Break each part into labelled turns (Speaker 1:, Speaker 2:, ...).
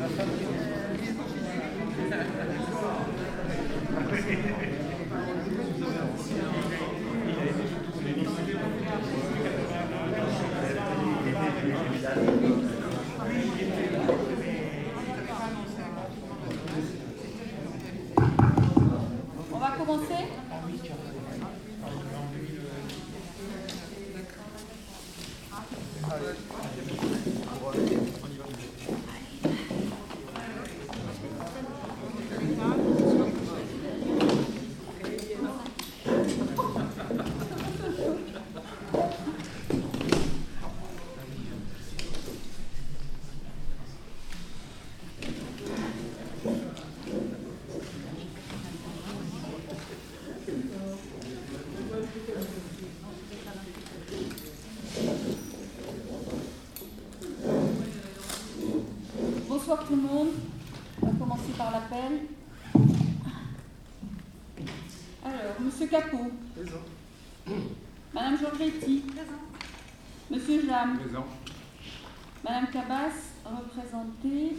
Speaker 1: On va commencer ? Bonsoir tout le monde. On va commencer par l'appel. Alors, Monsieur Capot. Présent. Madame Georgetti. Présent. Monsieur Jam. Présent. Madame Cabas, représentée.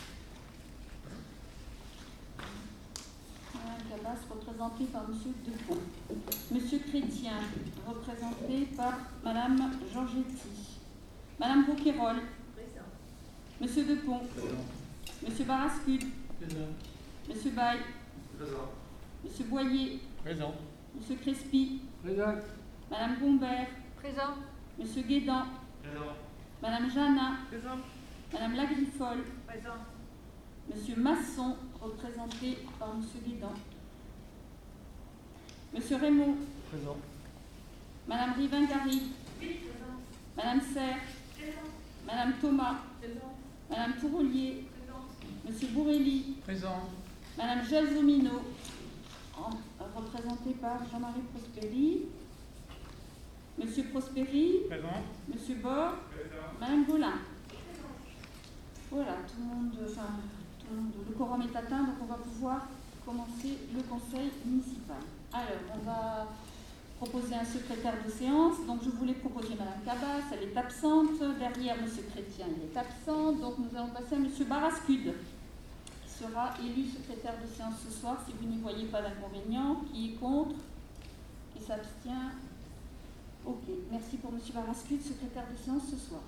Speaker 1: Madame Cabas, représentée par Monsieur Depont. Monsieur Chrétien, représenté par Madame Georgetti. Madame Rouquayrol. Présent. Monsieur Depont. Présent. Monsieur Barascude. Présent. Monsieur Baye. Présent. Monsieur Boyer. Présent. Monsieur Crespi. Présent. Madame Gombert. Présent. Monsieur Guédan. Présent. Madame Jana. Présent. Madame Lagrifole. Présent. Monsieur Masson, représenté par Monsieur Guédan. Monsieur Raymond. Présent. Madame Rivingari. Oui, présent. Madame Serre. Présent. Madame Thomas. Présent. Madame Tourolier. Présent. Monsieur Bourrelli. Présent. Madame Gelsomino, représentée par Jean-Marie Prosperi. Monsieur Prosperi. Présent. Monsieur Bord. Présent. Madame Bolin. Présent. Voilà, tout le monde, le quorum est atteint, donc on va pouvoir commencer le conseil municipal. Alors, on va proposer un secrétaire de séance. Donc, je voulais proposer Madame Cabas, elle est absente. Derrière, Monsieur Chrétien, il est absent. Donc, nous allons passer à Monsieur Barascude, qui sera élu secrétaire de séance ce soir, si vous n'y voyez pas d'inconvénient. Qui est contre? Qui s'abstient? Ok, merci pour Monsieur Barascude, secrétaire de séance ce soir.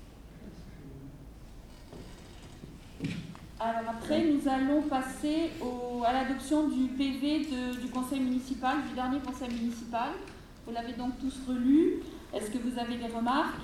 Speaker 1: Alors après, nous allons passer à l'adoption du PV du conseil municipal, du dernier conseil municipal. Vous l'avez donc tous relu. Est-ce que vous avez des remarques?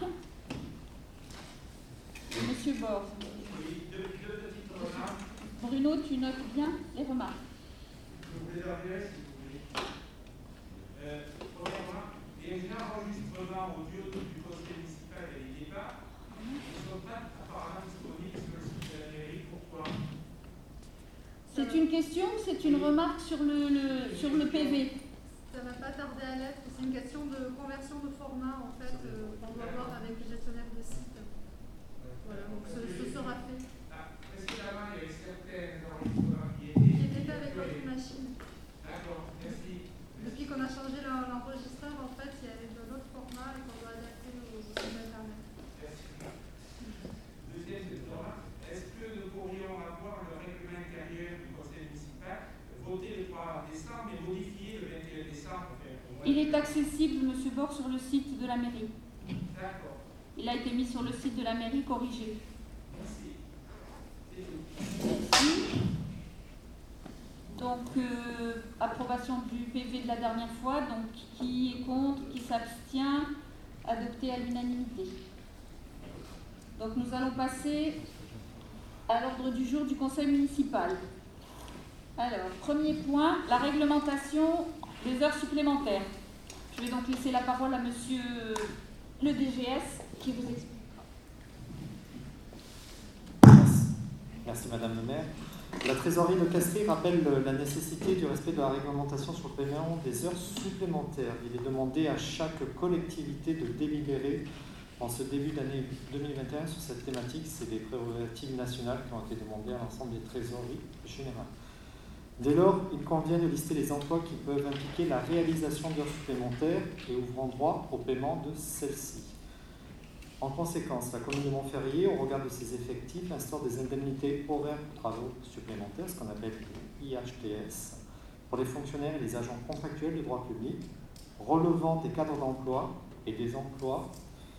Speaker 1: Monsieur Bord.
Speaker 2: Oui, deux petites remarques.
Speaker 1: Bruno, tu notes bien les remarques.
Speaker 2: Je vous les adresse si vous voulez. Premièrement, il y a un enregistrement audio du conseil municipal et des débats. Ils ne sont pas apparemment disponibles sur le site de la mairie. Pourquoi?
Speaker 1: C'est une question ou c'est une remarque sur le PV?
Speaker 3: Ça ne va pas tarder à l'être. C'est une question de conversion de format en fait qu'on doit voir avec le gestionnaire de site. Voilà, donc ce sera fait.
Speaker 2: Précédemment, il y avait certains enregistrements qui
Speaker 3: étaient faits avec votre machine.
Speaker 2: D'accord, merci.
Speaker 3: Depuis qu'on a changé l'enregistreur, en fait, il y avait un autre format et qu'on doit adapter au site internet.
Speaker 2: Merci. Deuxième remarque, est-ce que nous pourrions avoir le règlement intérieur du conseil municipal voté le 3 décembre et modifié le 21 décembre?
Speaker 1: Il est accessible, Monsieur Bord, sur le site de la mairie.
Speaker 2: D'accord.
Speaker 1: Il a été mis sur le site de la mairie corrigé.
Speaker 2: Merci.
Speaker 1: Merci. Donc, approbation du PV de la dernière fois. Donc, qui est contre, qui s'abstient, adopté à l'unanimité. Donc, nous allons passer à l'ordre du jour du conseil municipal. Alors, premier point, la réglementation des heures supplémentaires. Je vais donc laisser la parole à Monsieur le DGS qui vous explique.
Speaker 4: Merci Madame le maire. La trésorerie de Castries rappelle la nécessité du respect de la réglementation sur le paiement des heures supplémentaires. Il est demandé à chaque collectivité de délibérer en ce début d'année 2021 sur cette thématique. C'est des prérogatives nationales qui ont été demandées à l'ensemble des trésoreries générales. Dès lors, il convient de lister les emplois qui peuvent impliquer la réalisation d'heures supplémentaires et ouvrant droit au paiement de celles-ci. En conséquence, la commune de Montferrier, au regard de ses effectifs, instaure des indemnités horaires pour travaux supplémentaires, ce qu'on appelle IHTS, pour les fonctionnaires et les agents contractuels de droit public, relevant des cadres d'emploi et des emplois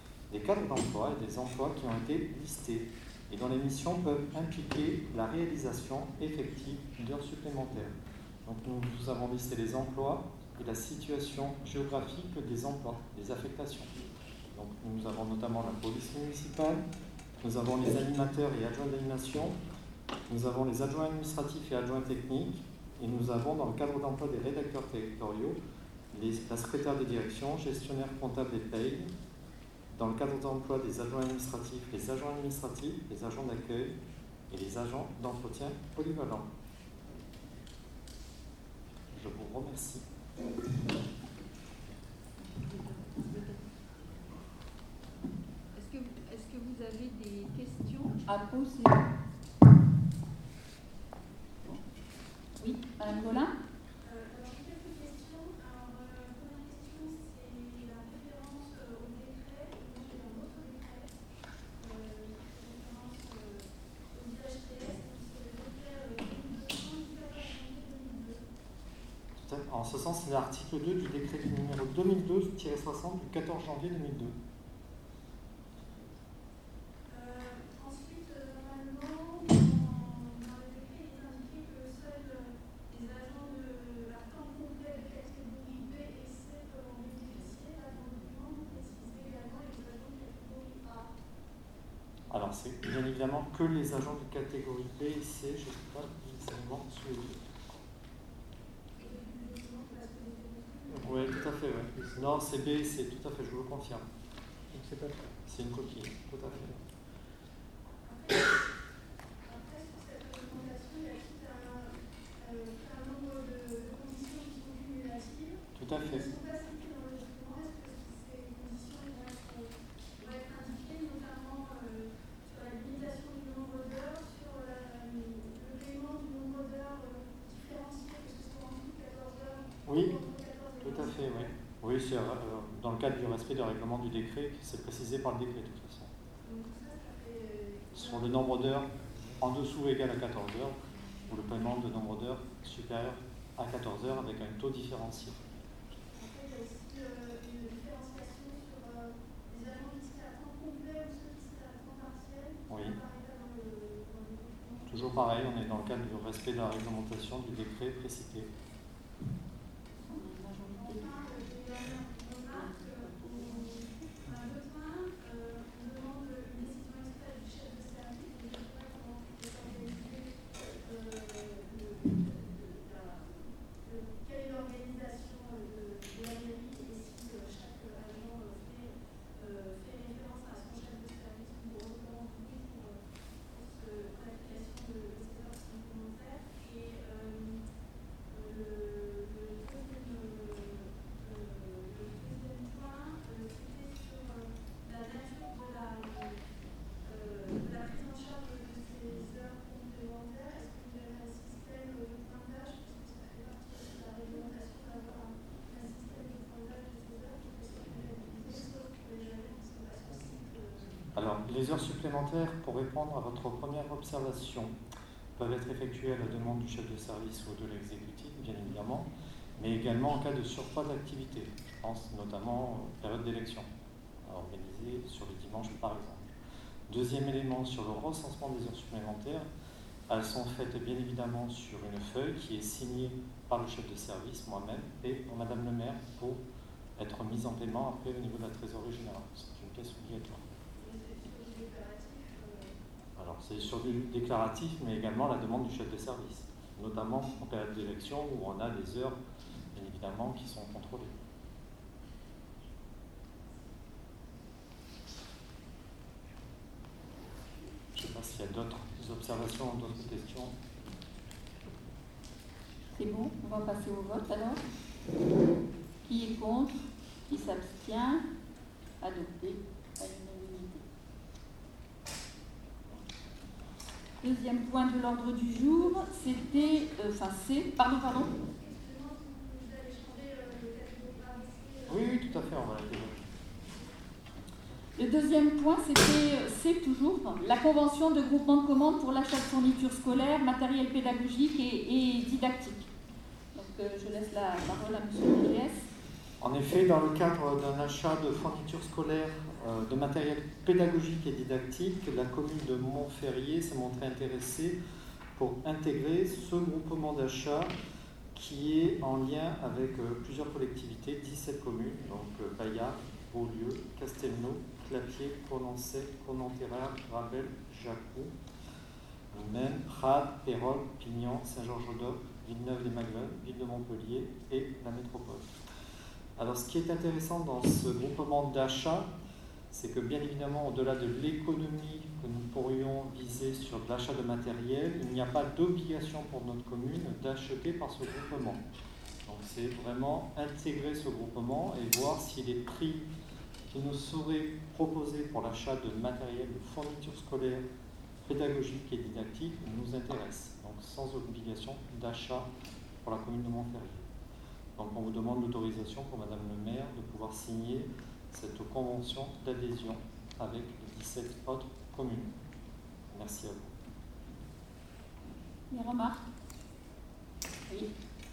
Speaker 4: qui ont été listés et dont les missions peuvent impliquer la réalisation effective d'heures supplémentaires. Donc nous avons listé les emplois et la situation géographique des emplois, des affectations. Donc nous avons notamment la police municipale, nous avons les animateurs et adjoints d'animation, nous avons les adjoints administratifs et adjoints techniques, et nous avons dans le cadre d'emploi des rédacteurs territoriaux, la secrétaire de direction, gestionnaire comptable et paye, dans le cadre d'emploi des adjoints administratifs, les agents administratifs, les agents d'accueil et les agents d'entretien polyvalents. Je vous remercie.
Speaker 5: Est-ce que vous avez des questions
Speaker 1: à poser? Oui, Madame Golin.
Speaker 6: Alors, j'ai quelques questions. Alors, la première question, c'est la référence au décret. Moi, j'ai un autre décret qui fait référence aux IHTS. C'est le décret 2200 du 14 janvier 2002.
Speaker 4: En ce sens, c'est l'article 2 du décret numéro 2012-60 du 14 janvier 2002.
Speaker 6: Ensuite, normalement, dans le décret, il est indiqué que seuls les agents à temps complet de catégorie B et C peuvent en bénéficier. Là, dans le document, vous précisez également les agents de catégorie A.
Speaker 4: Alors, c'est bien évidemment que les agents de catégorie B et C, je ne sais pas nécessairement sous les yeux. Oui, tout à fait, oui. Non, c'est B et C, tout à fait, je vous le confirme. C'est une coquille, tout à fait.
Speaker 6: Après, sur cette recommandation, il y a tout un nombre de conditions qui sont cumulatives.
Speaker 4: Tout à fait.
Speaker 6: Elles sont pas citées dans le document. Est-ce que ces conditions vont être indiquées, notamment sur la limitation du nombre d'heures, sur le paiement du nombre d'heures différencié, que ce soit en tout 14 heures
Speaker 4: Oui,
Speaker 6: ou entre 14 et 20
Speaker 4: tout à fait, oui. Oui, c'est dans le cadre du respect du règlement du décret, c'est précisé par le décret de toute façon.
Speaker 6: Donc tout ça, ça fait...
Speaker 4: Sur le nombre d'heures en dessous ou égal à 14 heures, ou le paiement de nombre d'heures supérieur à 14 heures avec un taux différencié.
Speaker 6: Après, il y a aussi une différenciation sur les agents qui seraient à temps complet ou ceux qui seraient à temps partiel.
Speaker 4: Oui.
Speaker 6: Ça apparaît pas dans le document.
Speaker 4: Toujours pareil, on est dans le cadre du respect de la réglementation du décret précité.
Speaker 6: Enfin, j'ai une dernière remarque. On a besoin, on demande une décision express du chef de service. Je ne sais pas comment est organisé, quelle est l'organisation de la mairie et si chaque agent fait référence à son chef de service ou au recevant public pour l'application de ces heures supplémentaires. Et le deuxième point, c'était sur la nature de la prise en charge de ces heures complémentaires. Est-ce que vous avez un système de pointage, parce que ça fait partie aussi de la réglementation d'avoir un système de pointage de ces heures qui peut se réaliser, sauf pour les agents qui sont pas sur site.
Speaker 4: Alors, les heures supplémentaires, pour répondre à votre première observation, peuvent être effectuées à la demande du chef de service ou de l'exécutif, bien évidemment, mais également en cas de surcroît d'activité. Je pense notamment aux périodes d'élection, organisées sur les dimanches par exemple. Deuxième élément, sur le recensement des heures supplémentaires, elles sont faites bien évidemment sur une feuille qui est signée par le chef de service, moi-même, et par Madame le maire pour être mise en paiement après au niveau de la trésorerie générale. C'est une pièce obligatoire. Alors, c'est sur du déclaratif, mais également la demande du chef de service, notamment en période d'élection où on a des heures, bien évidemment, qui sont contrôlées. Je ne sais pas s'il y a d'autres observations ou d'autres questions.
Speaker 1: C'est bon, on va passer au vote alors. Qui est contre? Qui s'abstient? Adopté à l'unanimité. Deuxième point de l'ordre du jour, c'était... Pardon.
Speaker 4: Oui, tout à fait, on va la débattre.
Speaker 1: Le deuxième point, c'est toujours la convention de groupement de commandes pour l'achat de fournitures scolaires, matériel pédagogique et didactique. Donc je laisse la parole à M. Méliès.
Speaker 4: En effet, dans le cadre d'un achat de fournitures scolaires, de matériel pédagogique et didactique, la commune de Montferrier s'est montrée intéressée pour intégrer ce groupement d'achat qui est en lien avec plusieurs collectivités, 17 communes, donc Bayard, Beaulieu, Castelnau, Clapier, Condorcet, Condorcet, Ravel, Jacou, Maine, Rade, Pérols, Pignan, Saint-Georges-d'Oc, Villeneuve-des-Maglones, Ville de Montpellier et la métropole. Alors ce qui est intéressant dans ce groupement d'achat, c'est que bien évidemment, au-delà de l'économie que nous pourrions viser sur l'achat de matériel, il n'y a pas d'obligation pour notre commune d'acheter par ce groupement. Donc c'est vraiment intégrer ce groupement et voir si les prix qui nous seraient proposés pour l'achat de matériel, de fournitures scolaires, pédagogiques et didactiques nous intéressent. Donc sans obligation d'achat pour la commune de Montferrier. Donc on vous demande l'autorisation pour Madame le maire de pouvoir signer cette convention d'adhésion avec les 17 autres communes. Merci à vous.
Speaker 1: Les remarques? Oui.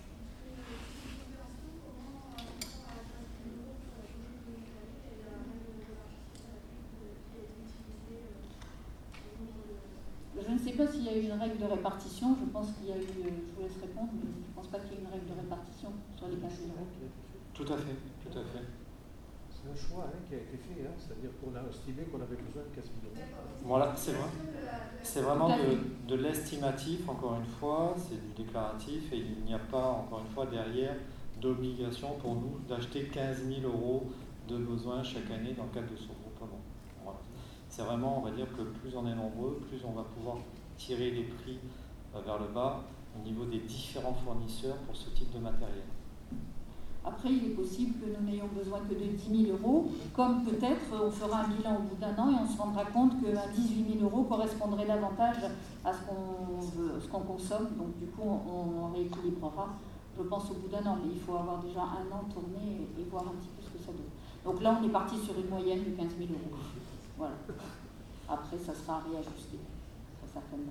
Speaker 1: Je ne sais pas s'il y a eu une règle de répartition. Je pense qu'il y a eu, je vous laisse répondre, mais je ne pense pas qu'il y ait une règle de répartition sur les 15 000 euros.
Speaker 4: Tout à fait, tout à fait.
Speaker 7: C'est un choix qui a été fait, c'est-à-dire qu'on a estimé qu'on avait besoin de 15 000 euros.
Speaker 4: Voilà, c'est vrai. C'est vraiment de l'estimatif, encore une fois, c'est du déclaratif et il n'y a pas, encore une fois, derrière d'obligation pour nous d'acheter 15 000 euros de besoins chaque année dans le cadre de ce groupement. Voilà. C'est vraiment, on va dire que plus on est nombreux, plus on va pouvoir tirer les prix vers le bas au niveau des différents fournisseurs pour ce type de matériel.
Speaker 1: Après, il est possible que nous n'ayons besoin que de 10 000 euros, comme peut-être on fera un bilan au bout d'un an et on se rendra compte qu'un 18 000 euros correspondrait davantage à ce qu'on consomme. Donc du coup, on rééquilibrera, je pense, au bout d'un an. Mais il faut avoir déjà un an tourné et voir un petit peu ce que ça donne. Donc là, on est parti sur une moyenne de 15 000 euros. Voilà. Après, ça sera réajusté, très certainement.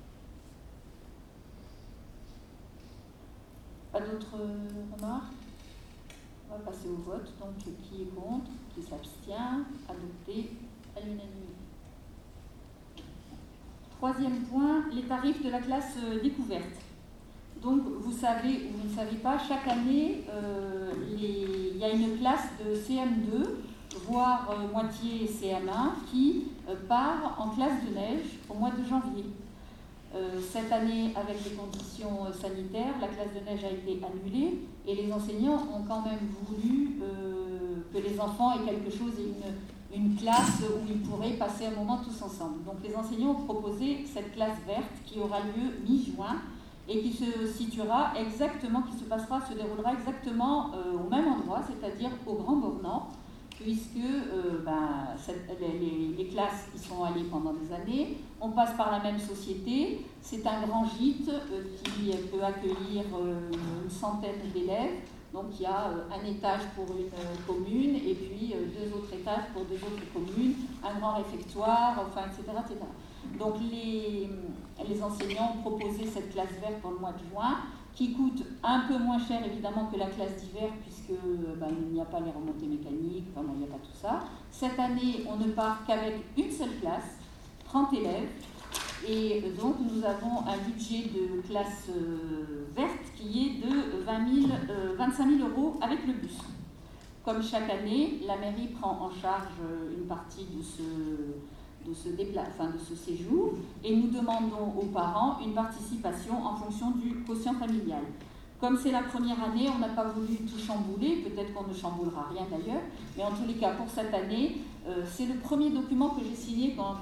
Speaker 1: Pas d'autres remarques? On va passer au vote. Donc, qui est contre? Qui s'abstient? Adopté à l'unanimité. Troisième point, les tarifs de la classe découverte. Donc, vous savez ou vous ne savez pas, chaque année, il y a une classe de CM2, voire moitié CM1, qui part en classe de neige au mois de janvier. Cette année, avec les conditions sanitaires, la classe de neige a été annulée et les enseignants ont quand même voulu que les enfants aient quelque chose, une classe où ils pourraient passer un moment tous ensemble. Donc les enseignants ont proposé cette classe verte qui aura lieu mi-juin et qui se situera exactement, se déroulera exactement au même endroit, c'est-à-dire au Grand Bornand, puisque les classes y sont allées pendant des années. On passe par la même société. C'est un grand gîte qui peut accueillir une centaine d'élèves. Donc il y a un étage pour une commune et puis 2 autres étages pour 2 autres communes, un grand réfectoire, enfin, etc. etc. Donc les enseignants ont proposé cette classe verte pour le mois de juin, qui coûte un peu moins cher évidemment que la classe d'hiver, puisque il n'y a pas les remontées mécaniques, enfin, il n'y a pas tout ça. Cette année, on ne part qu'avec une seule classe, 30 élèves, et donc nous avons un budget de classe verte qui est de 25 000 euros avec le bus. Comme chaque année, la mairie prend en charge une partie de ce séjour et nous demandons aux parents une participation en fonction du quotient familial. Comme c'est la première année, on n'a pas voulu tout chambouler, peut-être qu'on ne chamboulera rien d'ailleurs, mais en tous les cas pour cette année, c'est le premier document que j'ai signé quand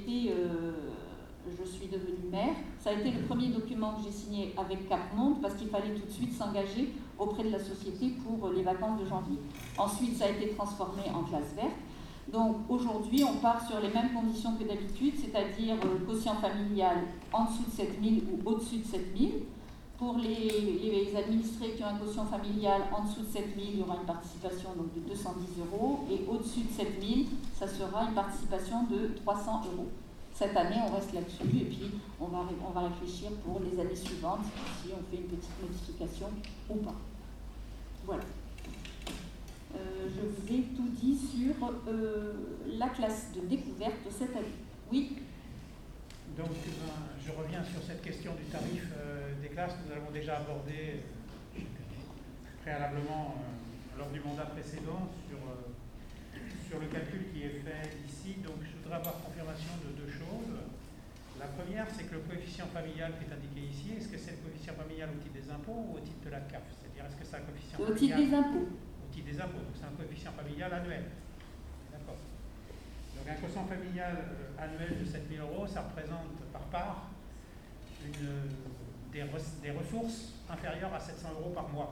Speaker 1: je suis devenue maire. Ça a été le premier document que j'ai signé avec Cap-Monde parce qu'il fallait tout de suite s'engager auprès de la société pour les vacances de janvier. Ensuite, ça a été transformé en classe verte. Donc aujourd'hui, on part sur les mêmes conditions que d'habitude, c'est-à-dire quotient familial en dessous de 7 000 ou au-dessus de 7 000. Pour les administrés qui ont un quotient familial en dessous de 7 000, il y aura une participation donc, de 210 €. Et au-dessus de 7 000, ça sera une participation de 300 €. Cette année, on reste là-dessus et puis on va réfléchir pour les années suivantes si on fait une petite modification ou pas. Voilà. Je vous ai tout dit sur la classe de découverte de cette année. Oui.
Speaker 2: Donc, je reviens sur cette question du tarif des classes que nous avons déjà abordé préalablement lors du mandat précédent sur le calcul qui est fait ici. Donc, je voudrais avoir confirmation de deux choses. La première, c'est que le coefficient familial qui est indiqué ici, est-ce que c'est le coefficient familial au titre des impôts ou au titre de la CAF? C'est-à-dire, est-ce que c'est un coefficient familial
Speaker 1: au titre des impôts?
Speaker 2: Au titre des impôts, donc c'est un coefficient familial annuel. D'accord. Donc un quotient familial annuel de 7 000 €, ça représente par part des ressources inférieures à 700 € par mois.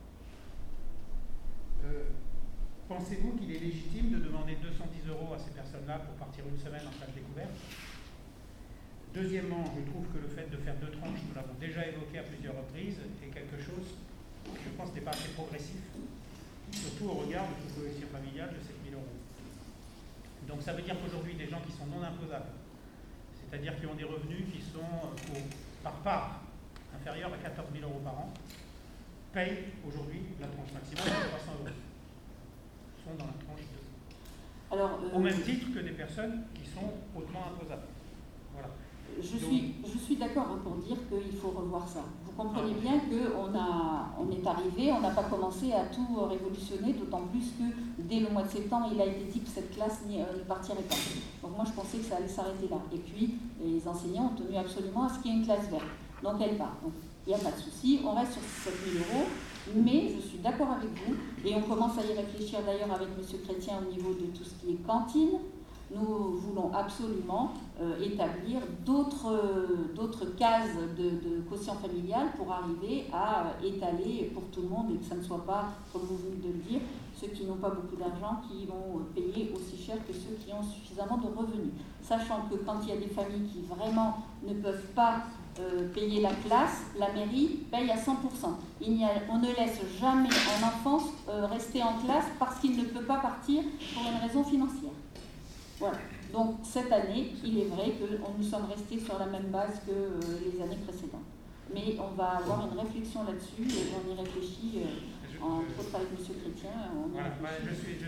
Speaker 2: Pensez-vous qu'il est légitime de demander 210 € à ces personnes-là pour partir une semaine en classe découverte? Deuxièmement, je trouve que le fait de faire deux tranches, nous l'avons déjà évoqué à plusieurs reprises, est quelque chose qui, je pense, n'est pas assez progressif, surtout au regard de ce coefficient familial de 7 000 €. Donc ça veut dire qu'aujourd'hui, des gens qui sont non imposables, c'est-à-dire qui ont des revenus qui sont par part inférieurs à 14 000 € par an, payent aujourd'hui la tranche maximale de 300 €. Sont dans la tranche 2.
Speaker 1: Alors,
Speaker 2: au même titre que des personnes qui sont hautement imposables. Voilà.
Speaker 1: Je suis d'accord pour dire qu'il faut revoir ça. Vous comprenez bien qu'on est arrivé, on n'a pas commencé à tout révolutionner, d'autant plus que dès le mois de septembre, il a été dit que cette classe ne partirait pas. Donc moi, je pensais que ça allait s'arrêter là. Et puis, les enseignants ont tenu absolument à ce qu'il y ait une classe verte. Donc elle part. Donc, il n'y a pas de souci, on reste sur 7 000 €. Mais je suis d'accord avec vous, et on commence à y réfléchir d'ailleurs avec M. Chrétien au niveau de tout ce qui est cantine. Nous voulons absolument établir d'autres cases de quotient familial pour arriver à étaler pour tout le monde et que ça ne soit pas, comme vous venez de le dire, ceux qui n'ont pas beaucoup d'argent qui vont payer aussi cher que ceux qui ont suffisamment de revenus. Sachant que quand il y a des familles qui vraiment ne peuvent pas payer la classe, la mairie paye à 100%. On ne laisse jamais un enfant rester en classe parce qu'il ne peut pas partir pour une raison financière. Voilà. Donc cette année, il est vrai que nous sommes restés sur la même base que les années précédentes. Mais on va avoir une réflexion là-dessus et on y réfléchit entre autres avec M. Chrétien.
Speaker 2: Voilà. Je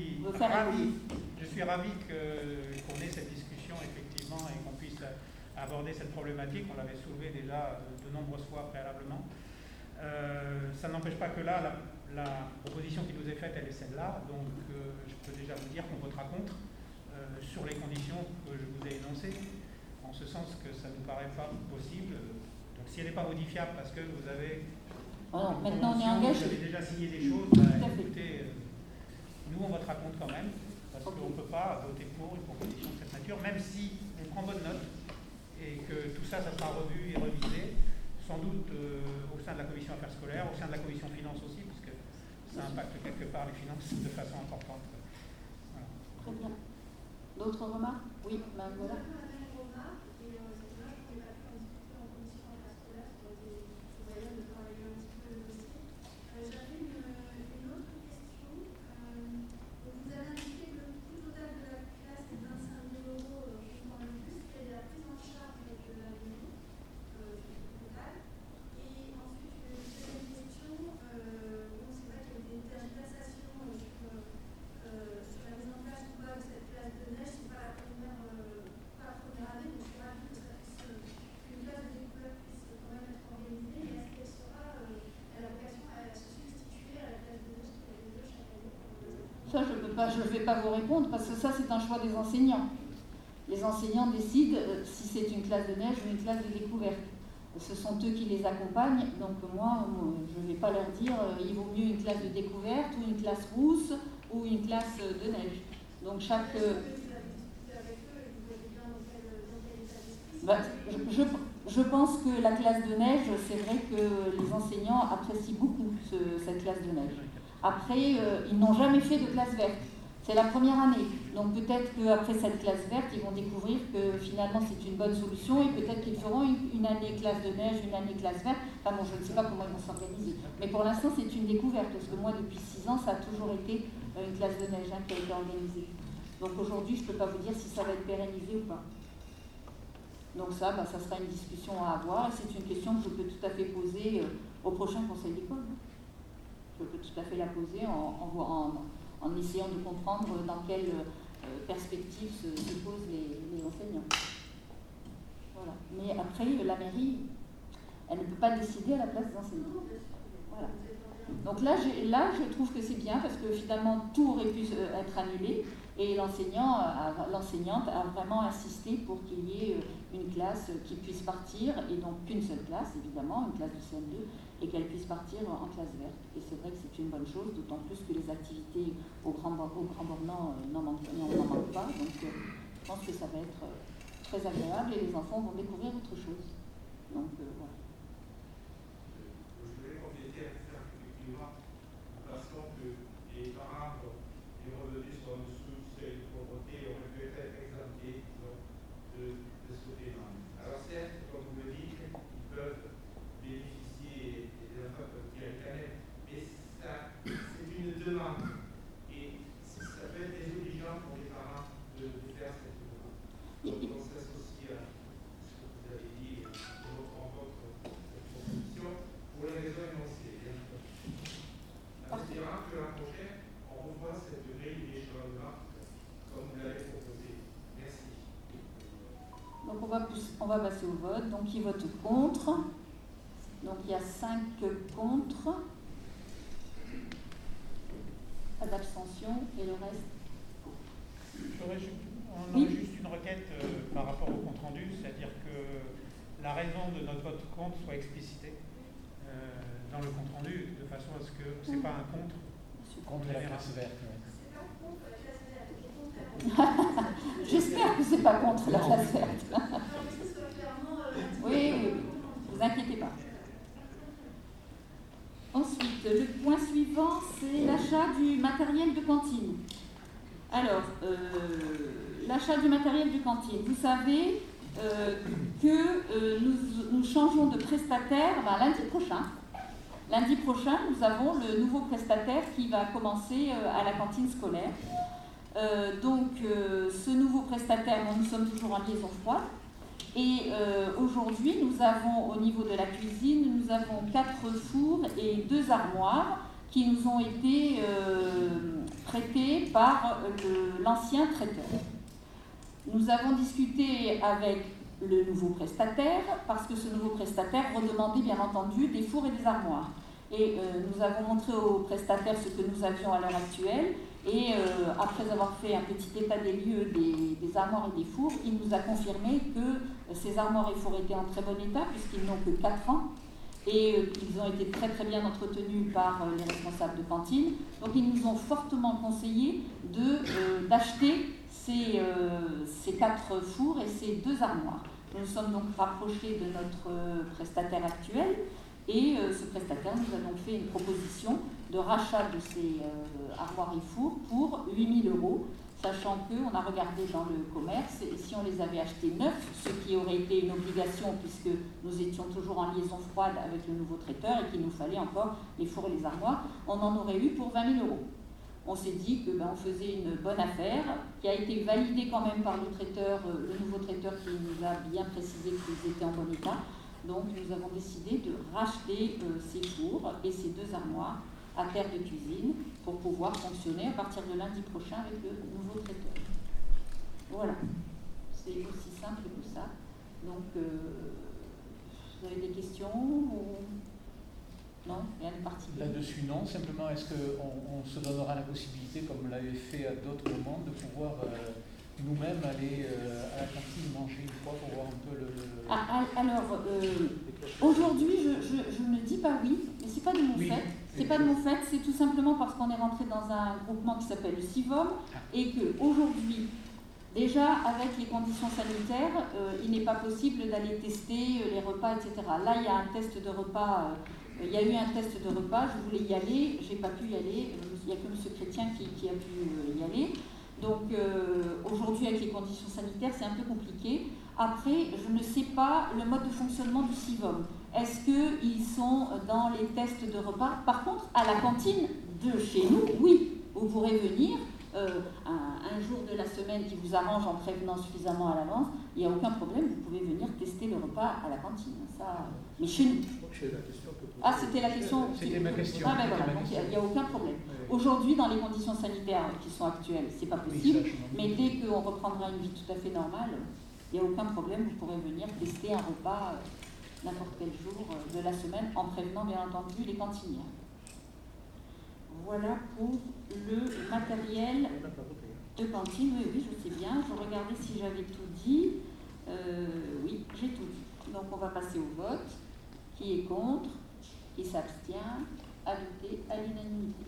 Speaker 2: suis ravi qu'on ait cette discussion effectivement et qu'on puisse aborder cette problématique. On l'avait soulevée déjà de nombreuses fois préalablement. Ça n'empêche pas que là, la proposition qui nous est faite, elle est celle-là. Donc je peux déjà vous dire qu'on votera contre. Sur les conditions que je vous ai énoncées, en ce sens que ça ne nous paraît pas possible. Donc si elle n'est pas modifiable parce que vous avez
Speaker 1: maintenant on est engagé.
Speaker 2: Vous avez déjà signé des choses, écoutez, nous on votera contre quand même, parce qu'on ne peut pas voter pour une proposition de cette nature, même si on prend bonne note et que tout ça sera revu et révisé, sans doute au sein de la commission affaires scolaires, au sein de la commission finances aussi, puisque ça impacte quelque part les finances de façon importante. Voilà.
Speaker 1: Très bien. D'autres remarques? Oui, Mme Gola. Je ne vais pas vous répondre parce que ça, c'est un choix des enseignants. Les enseignants décident si c'est une classe de neige ou une classe de découverte. Ce sont eux qui les accompagnent, donc moi, je ne vais pas leur dire il vaut mieux une classe de découverte ou une classe rousse ou une classe de neige. Donc chaque... je pense que la classe de neige, c'est vrai que les enseignants apprécient beaucoup cette classe de neige. Après, ils n'ont jamais fait de classe verte. C'est la première année. Donc peut-être qu'après cette classe verte, ils vont découvrir que finalement c'est une bonne solution et peut-être qu'ils feront une année classe de neige, une année classe verte. Enfin bon, je ne sais pas comment ils vont s'organiser. Mais pour l'instant, c'est une découverte parce que moi, depuis 6 ans, ça a toujours été une classe de neige qui a été organisée. Donc aujourd'hui, je ne peux pas vous dire si ça va être pérennisé ou pas. Donc ça sera une discussion à avoir et c'est une question que je peux tout à fait poser au prochain conseil d'école. Je peux tout à fait la poser en essayant de comprendre dans quelle perspective se posent les enseignants. Voilà. Mais après, la mairie, elle ne peut pas décider à la place des enseignants. Voilà. Donc là, je trouve que c'est bien parce que finalement, tout aurait pu être annulé et l'enseignante a vraiment insisté pour qu'il y ait une classe qui puisse partir, et donc qu'une seule classe, évidemment, une classe de CM2, et qu'elle puisse partir en classe verte. Et c'est vrai que c'est une bonne chose, d'autant plus que les activités au Grand Bornand n'en manquent pas. Donc je pense que ça va être très agréable et les enfants vont découvrir autre chose. Donc voilà.
Speaker 2: Je voulais compléter effectivement, parce que les parents est revenu sur un seuil de pauvreté aurait pu être exemptés de ce paiement. Alors certes, comme vous le dites, ils peuvent bénéficier, les enfants peuvent tirer le canette, mais ça, c'est une demande. Et ça peut être désobligeant pour les parents de faire cette demande. Donc on s'associe à ce que vous avez dit, on reprend cette proposition pour les raisons énoncées. En espérant que la prochaine, on revoit cette grille d'échelonnement comme vous l'avez proposé. Merci.
Speaker 1: Donc on va passer au vote. Donc qui vote contre? Donc il y a 5 contre, pas d'abstention et le reste.
Speaker 8: On aurait juste une requête par rapport au compte rendu, c'est-à-dire que la raison de notre vote contre soit explicitée dans le compte rendu, de façon à ce que ce n'est pas un contre.
Speaker 7: Contre la classe verte.
Speaker 1: J'espère que c'est pas contre la classe verte. Oui, vous inquiétez pas. Ensuite, le point suivant, c'est l'achat du matériel de cantine. Alors, l'achat du matériel de cantine. Vous savez que nous changeons de prestataire lundi prochain. Lundi prochain, nous avons le nouveau prestataire qui va commencer à la cantine scolaire. Ce nouveau prestataire, nous sommes toujours en liaison froide. Et aujourd'hui, nous avons au niveau de la cuisine, nous avons 4 fours et 2 armoires qui nous ont été prêtés par l'ancien traiteur. Nous avons discuté avec le nouveau prestataire parce que ce nouveau prestataire redemandait bien entendu des fours et des armoires. Et nous avons montré au prestataire ce que nous avions à l'heure actuelle. Et après avoir fait un petit état des lieux des armoires et des fours, il nous a confirmé que ces armoires et fours étaient en très bon état puisqu'ils n'ont que 4 ans et qu'ils ont été très très bien entretenus par les responsables de cantine. Donc ils nous ont fortement conseillé d'acheter ces 4 fours et ces 2 armoires. Nous nous sommes donc rapprochés de notre prestataire actuel et ce prestataire nous a donc fait une proposition de rachat de ces armoires et fours pour 8 000 €, sachant qu'on a regardé dans le commerce et si on les avait achetés neufs, ce qui aurait été une obligation puisque nous étions toujours en liaison froide avec le nouveau traiteur et qu'il nous fallait encore les fours et les armoires, on en aurait eu pour 20 000 €. On s'est dit que on faisait une bonne affaire qui a été validée quand même par le traiteur, le nouveau traiteur qui nous a bien précisé qu'ils étaient en bon état. Donc nous avons décidé de racheter ces fours et ces 2 armoires à terre de cuisine pour pouvoir fonctionner à partir de lundi prochain avec le nouveau traiteur. Voilà, c'est aussi simple que ça. Donc, vous avez des questions ou... Non, rien de particulier.
Speaker 7: Là-dessus, non. Simplement, est-ce qu'on se donnera la possibilité, comme on l'avait fait à d'autres moments, de pouvoir nous-mêmes aller à la cantine manger une fois pour voir un peu
Speaker 1: aujourd'hui, je ne dis pas oui, mais c'est pas de mon fait. C'est pas de mon fait, c'est tout simplement parce qu'on est rentré dans un groupement qui s'appelle le CIVOM et qu'aujourd'hui, déjà avec les conditions sanitaires, il n'est pas possible d'aller tester les repas, etc. Là, il y a un test de repas Il y a eu un test de repas, je voulais y aller, j'ai pas pu y aller, il n'y a que M. Chrétien qui a pu y aller. Donc aujourd'hui, avec les conditions sanitaires, c'est un peu compliqué. Après, je ne sais pas le mode de fonctionnement du CIVOM. Est-ce qu'ils sont dans les tests de repas? Par contre, à la cantine de chez nous, oui, vous pourrez venir un jour de la semaine qui vous arrange en prévenant suffisamment à l'avance, il n'y a aucun problème, vous pouvez venir tester le repas à la cantine. Ça, mais chez nous. Ah, c'était la question.
Speaker 7: C'était ma question.
Speaker 1: Ah ben voilà, donc il n'y a aucun problème. Aujourd'hui, dans les conditions sanitaires qui sont actuelles, c'est pas possible, mais dès qu'on reprendra une vie tout à fait normale, il n'y a aucun problème, vous pourrez venir tester un repas n'importe quel jour de la semaine, en prévenant bien entendu les cantinières. Voilà pour le matériel de cantine. Oui, oui, je sais bien. Je regardais si j'avais tout dit. Oui, j'ai tout dit. Donc on va passer au vote. Qui est contre? Qui s'abstient? Adopté à l'unanimité.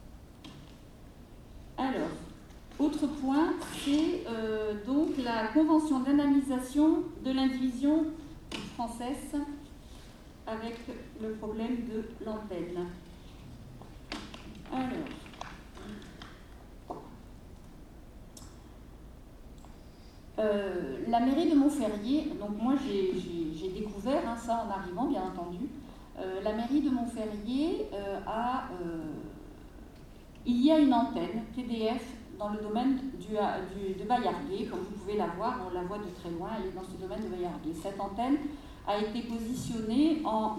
Speaker 1: Alors, autre point, c'est donc la convention d'indemnisation de l'indivision française avec le problème de l'antenne. Alors, la mairie de Montferrier, donc moi j'ai découvert ça en arrivant bien entendu, la mairie de Montferrier il y a une antenne TDF dans le domaine de Baillarguet, comme vous pouvez la voir, on la voit de très loin, elle est dans ce domaine de Baillarguet. Cette antenne a été positionnée en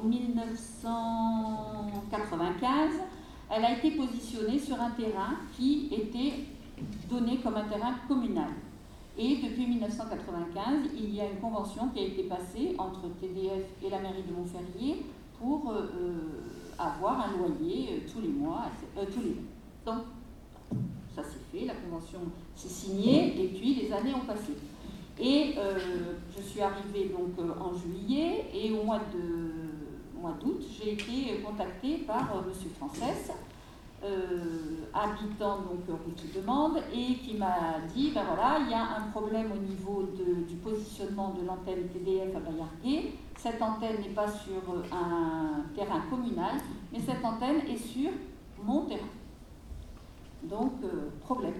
Speaker 1: 1995. Elle a été positionnée sur un terrain qui était donné comme un terrain communal. Et depuis 1995, il y a une convention qui a été passée entre TDF et la mairie de Montferrier pour avoir un loyer tous les mois, tous les mois. Donc, ça s'est fait, la convention s'est signée et puis les années ont passé. Et je suis arrivée donc en juillet et au mois d'août, j'ai été contactée par M. Frances, habitant donc route de Mende, et qui m'a dit, ben voilà, il y a un problème au niveau du positionnement de l'antenne TDF à Baillarguet. Cette antenne n'est pas sur un terrain communal, mais cette antenne est sur mon terrain. Donc, problème.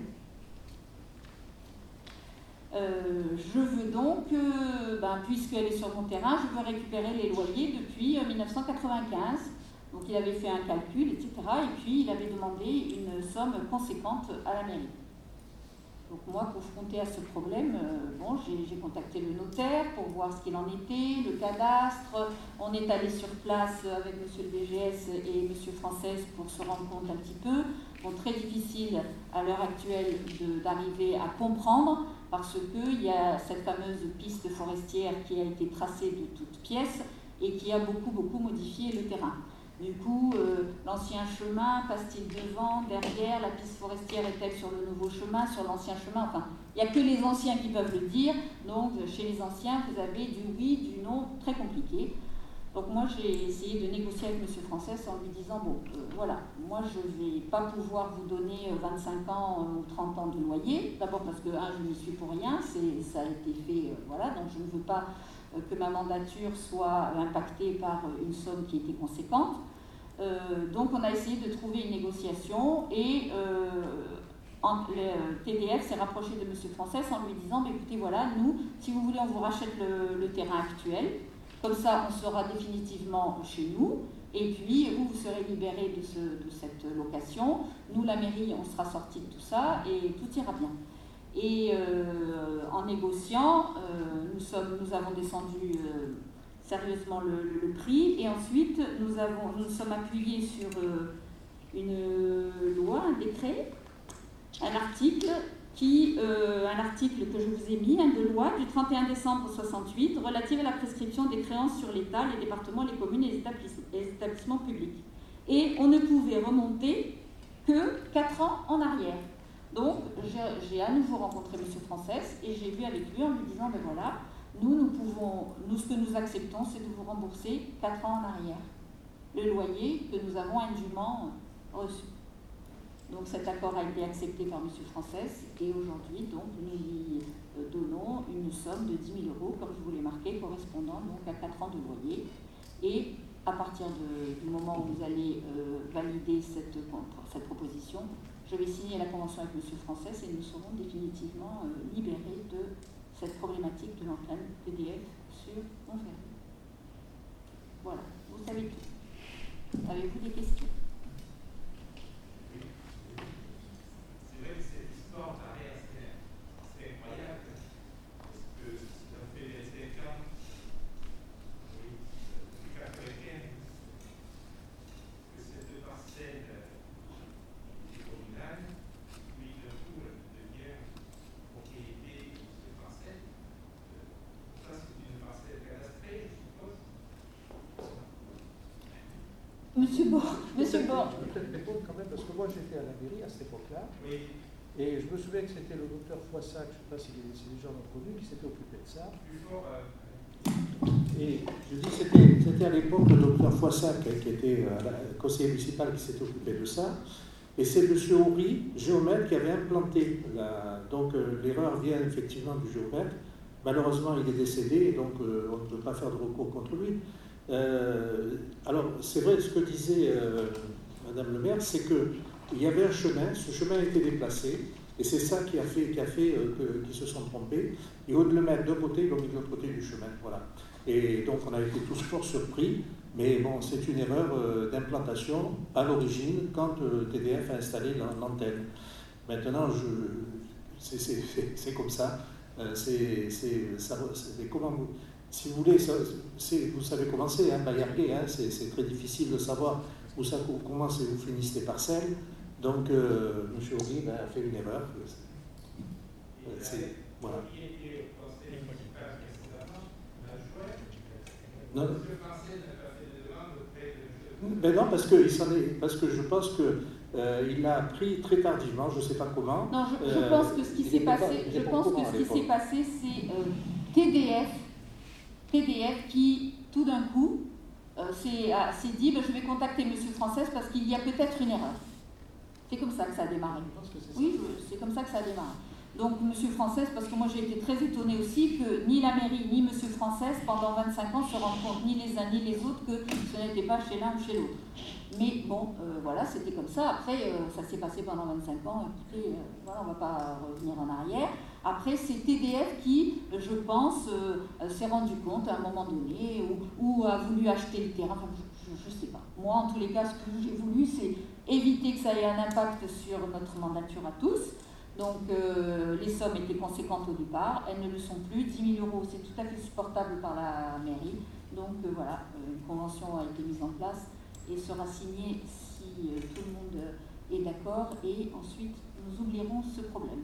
Speaker 1: Je veux donc, puisqu'elle est sur mon terrain, je veux récupérer les loyers depuis 1995. Donc il avait fait un calcul, etc. Et puis il avait demandé une somme conséquente à la mairie. Donc moi, confrontée à ce problème, j'ai contacté le notaire pour voir ce qu'il en était, le cadastre. On est allé sur place avec monsieur le DGS et monsieur Frances pour se rendre compte un petit peu. Bon, très difficile à l'heure actuelle d'arriver à comprendre parce qu'il y a cette fameuse piste forestière qui a été tracée de toutes pièces et qui a beaucoup modifié le terrain. Du coup, l'ancien chemin passe-t-il devant, derrière, la piste forestière est-elle sur le nouveau chemin, sur l'ancien chemin, enfin, il n'y a que les anciens qui peuvent le dire, donc chez les anciens, vous avez du oui, du non, très compliqué. Donc moi, j'ai essayé de négocier avec M. Frances en lui disant, voilà, moi je ne vais pas pouvoir vous donner 25 ans ou 30 ans de loyer, d'abord parce que, je n'y suis pour rien, ça a été fait, voilà, donc je ne veux pas que ma mandature soit impactée par une somme qui était conséquente. Donc on a essayé de trouver une négociation et le TDF s'est rapproché de M. Frances en lui disant écoutez, voilà, nous, si vous voulez, on vous rachète le terrain actuel, comme ça on sera définitivement chez nous, et puis vous serez libérés de cette location. Nous, la mairie, on sera sortis de tout ça et tout ira bien. Et en négociant, nous avons descendu sérieusement le prix et ensuite nous sommes appuyés sur une loi, un décret, un article que je vous ai mis, de loi du 31 décembre 68 relative à la prescription des créances sur l'État, les départements, les communes et les établissements publics. Et on ne pouvait remonter que 4 ans en arrière. Donc, j'ai à nouveau rencontré M. Frances et j'ai vu avec lui en lui disant, voilà, nous, ce que nous acceptons, c'est de vous rembourser 4 ans en arrière le loyer que nous avons indûment reçu. Donc, cet accord a été accepté par M. Frances et aujourd'hui, donc, nous lui donnons une somme de 10 000 €, comme je vous l'ai marqué, correspondant donc à 4 ans de loyer. Et à partir du moment où vous allez valider cette proposition, je vais signer la convention avec M. Frances et nous serons définitivement libérés de cette problématique de l'antenne TDF sur Montferrand. Voilà, vous savez tout. Avez-vous des questions?
Speaker 2: C'est vrai que cette histoire d'arrêt, c'est incroyable. Parce que si on fait les STK, oui, cas américain, que cette parcelle communale, puis d'un coup, devient propriété de cette parcelle. Ça, c'est une parcelle cadastrée, je suppose.
Speaker 1: Monsieur Bord.
Speaker 9: Je peux peut-être répondre quand même, parce que moi j'étais à la mairie à cette époque-là,
Speaker 2: Oui.
Speaker 9: et je me souviens que c'était le docteur Foissac, je ne sais pas si les gens l'ont connu, qui s'était occupé de ça.
Speaker 2: Plus fort.
Speaker 9: Et je dis, c'était à l'époque le docteur Foissac, qui était conseiller municipal, qui s'était occupé de ça. Et c'est M. Horry, géomètre, qui avait implanté donc l'erreur vient effectivement du géomètre. Malheureusement, il est décédé, et donc on ne peut pas faire de recours contre lui. Alors, c'est vrai, ce que disait Madame le maire, c'est qu'il y avait un chemin, ce chemin a été déplacé, et c'est ça qui a fait qu'ils se sont trompés. Et au lieu de le mettre d'un côté, ils l'ont mis de l'autre côté du chemin. Voilà. Et donc, on a été tous fort surpris, mais bon, c'est une erreur d'implantation à l'origine quand TDF a installé l'antenne. Maintenant, c'est comme ça. C'est comment vous... Si vous voulez, vous savez comment c'est, Bayarguet, c'est très difficile de savoir où ça commence et où finissent les parcelles. Donc, M. Horry a fait une erreur. Voilà. Non, ben non, parce que je pense qu'il l'a appris très tardivement, je ne sais pas comment.
Speaker 1: Non, je pense que ce qui s'est passé, c'est TDF qui, tout d'un coup, s'est dit je vais contacter M. Frances parce qu'il y a peut-être une erreur. C'est comme ça que ça a démarré. Oui, c'est comme ça que ça a démarré. Donc, M. Frances, parce que moi j'ai été très étonnée aussi que ni la mairie ni M. Frances, pendant 25 ans, se rendent compte, ni les uns ni les autres, que ce n'était pas chez l'un ou chez l'autre. Mais bon, voilà, c'était comme ça. Après, ça s'est passé pendant 25 ans. Écoutez, voilà, on ne va pas revenir en arrière. Après, c'est TDF qui, je pense, s'est rendu compte à un moment donné ou a voulu acheter le terrain. Enfin, je ne sais pas. Moi, en tous les cas, ce que j'ai voulu, c'est éviter que ça ait un impact sur notre mandature à tous. Donc, les sommes étaient conséquentes au départ. Elles ne le sont plus. 10 000 €, c'est tout à fait supportable par la mairie. Donc, voilà, une convention a été mise en place et sera signée si tout le monde est d'accord. Et ensuite, nous oublierons ce problème.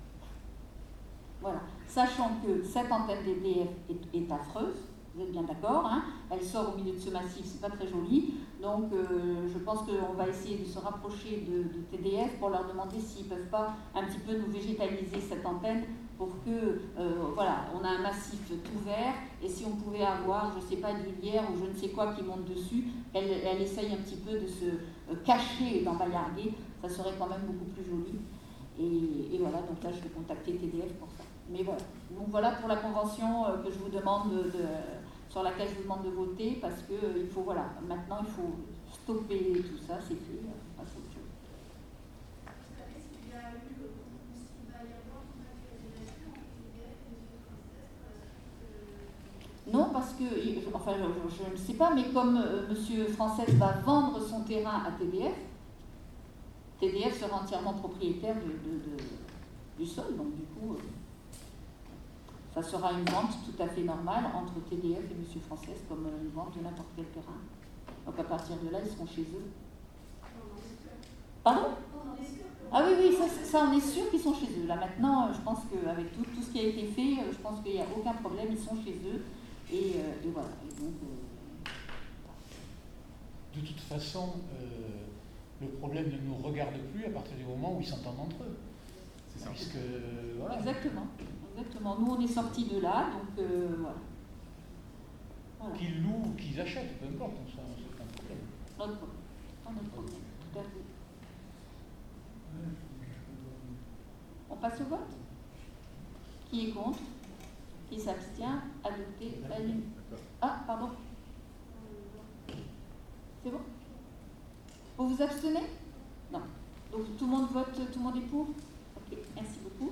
Speaker 1: Voilà, sachant que cette antenne DDF est affreuse, vous êtes bien d'accord, hein, elle sort au milieu de ce massif, c'est pas très joli, donc je pense qu'on va essayer de se rapprocher de TDF pour leur demander s'ils peuvent pas un petit peu nous végétaliser cette antenne pour que, voilà, on a un massif tout vert, et si on pouvait avoir, je sais pas, une lierre ou je ne sais quoi qui monte dessus, elle essaye un petit peu de se cacher dans Bayarguet, ça serait quand même beaucoup plus joli. Et voilà, donc là je vais contacter TDF pour ça. Mais voilà, donc voilà pour la convention que je vous demande sur laquelle je vous demande de voter, parce que il faut, voilà, maintenant il faut stopper tout ça, c'est fait, on passe à autre chose.
Speaker 6: Est-ce qu'il y a eu, s'il va y avoir une actualisation entre TDF et M. Frances?
Speaker 1: Non, parce que, enfin je ne sais pas, mais comme M. Frances va vendre son terrain à TDF, TDF sera entièrement propriétaire du sol, donc du coup, ça sera une vente tout à fait normale entre TDF et M. Frances, comme une vente de n'importe quel terrain. Donc à partir de là, ils seront chez eux. Pardon? Ah oui, ça on est sûr qu'ils sont chez eux. Là maintenant, je pense qu'avec tout ce qui a été fait, je pense qu'il n'y a aucun problème, ils sont chez eux. Et voilà. Et donc,
Speaker 7: de toute façon, le problème ne nous regarde plus à partir du moment où ils s'entendent entre eux.
Speaker 2: C'est ça.
Speaker 7: Puisque, voilà.
Speaker 1: Exactement. Nous, on est sortis de là, donc voilà.
Speaker 7: Qu'ils louent ou qu'ils achètent, peu importe, ça, c'est un problème.
Speaker 1: Notre problème, tout à fait. On passe au vote? Qui est contre? Qui s'abstient? Adopté. Ah, pardon. C'est bon? Vous vous abstenez? Non. Donc tout le monde vote, tout le monde est pour? Ok, merci beaucoup.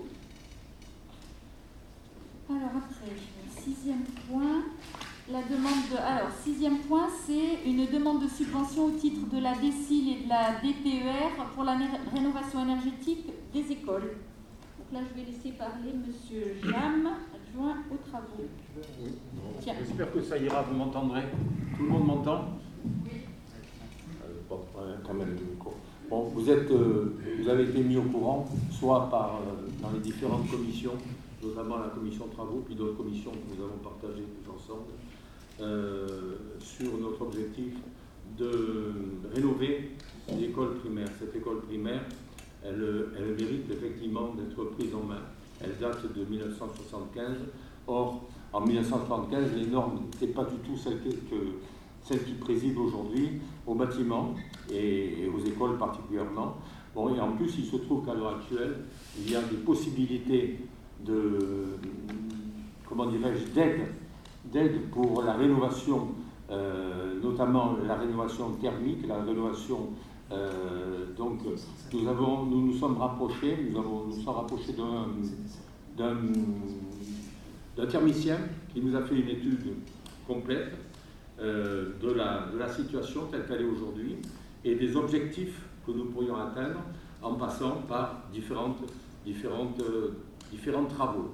Speaker 1: Alors après, sixième point, sixième point, c'est une demande de subvention au titre de la DSIL et de la DPER pour la rénovation énergétique des écoles. Donc là, je vais laisser parler M. Jam, adjoint aux travaux.
Speaker 10: Tiens. J'espère que ça ira, vous m'entendrez. Tout le monde m'entend?
Speaker 1: Oui.
Speaker 10: Bon, quand même le micro. Bon, vous avez été mis au courant, soit dans les différentes commissions, notamment la commission travaux, puis d'autres commissions que nous avons partagées tous ensemble, sur notre objectif de rénover l'école primaire. Cette école primaire, elle mérite effectivement d'être prise en main. Elle date de 1975. Or, en 1975, les normes n'étaient pas du tout celles qui président aujourd'hui aux bâtiments et aux écoles particulièrement. Bon, et en plus, il se trouve qu'à l'heure actuelle, il y a des possibilités d'aide pour la rénovation, notamment la rénovation thermique, la rénovation. Donc, nous nous sommes rapprochés d'un thermicien qui nous a fait une étude complète de la situation telle qu'elle est aujourd'hui et des objectifs que nous pourrions atteindre en passant par différents travaux.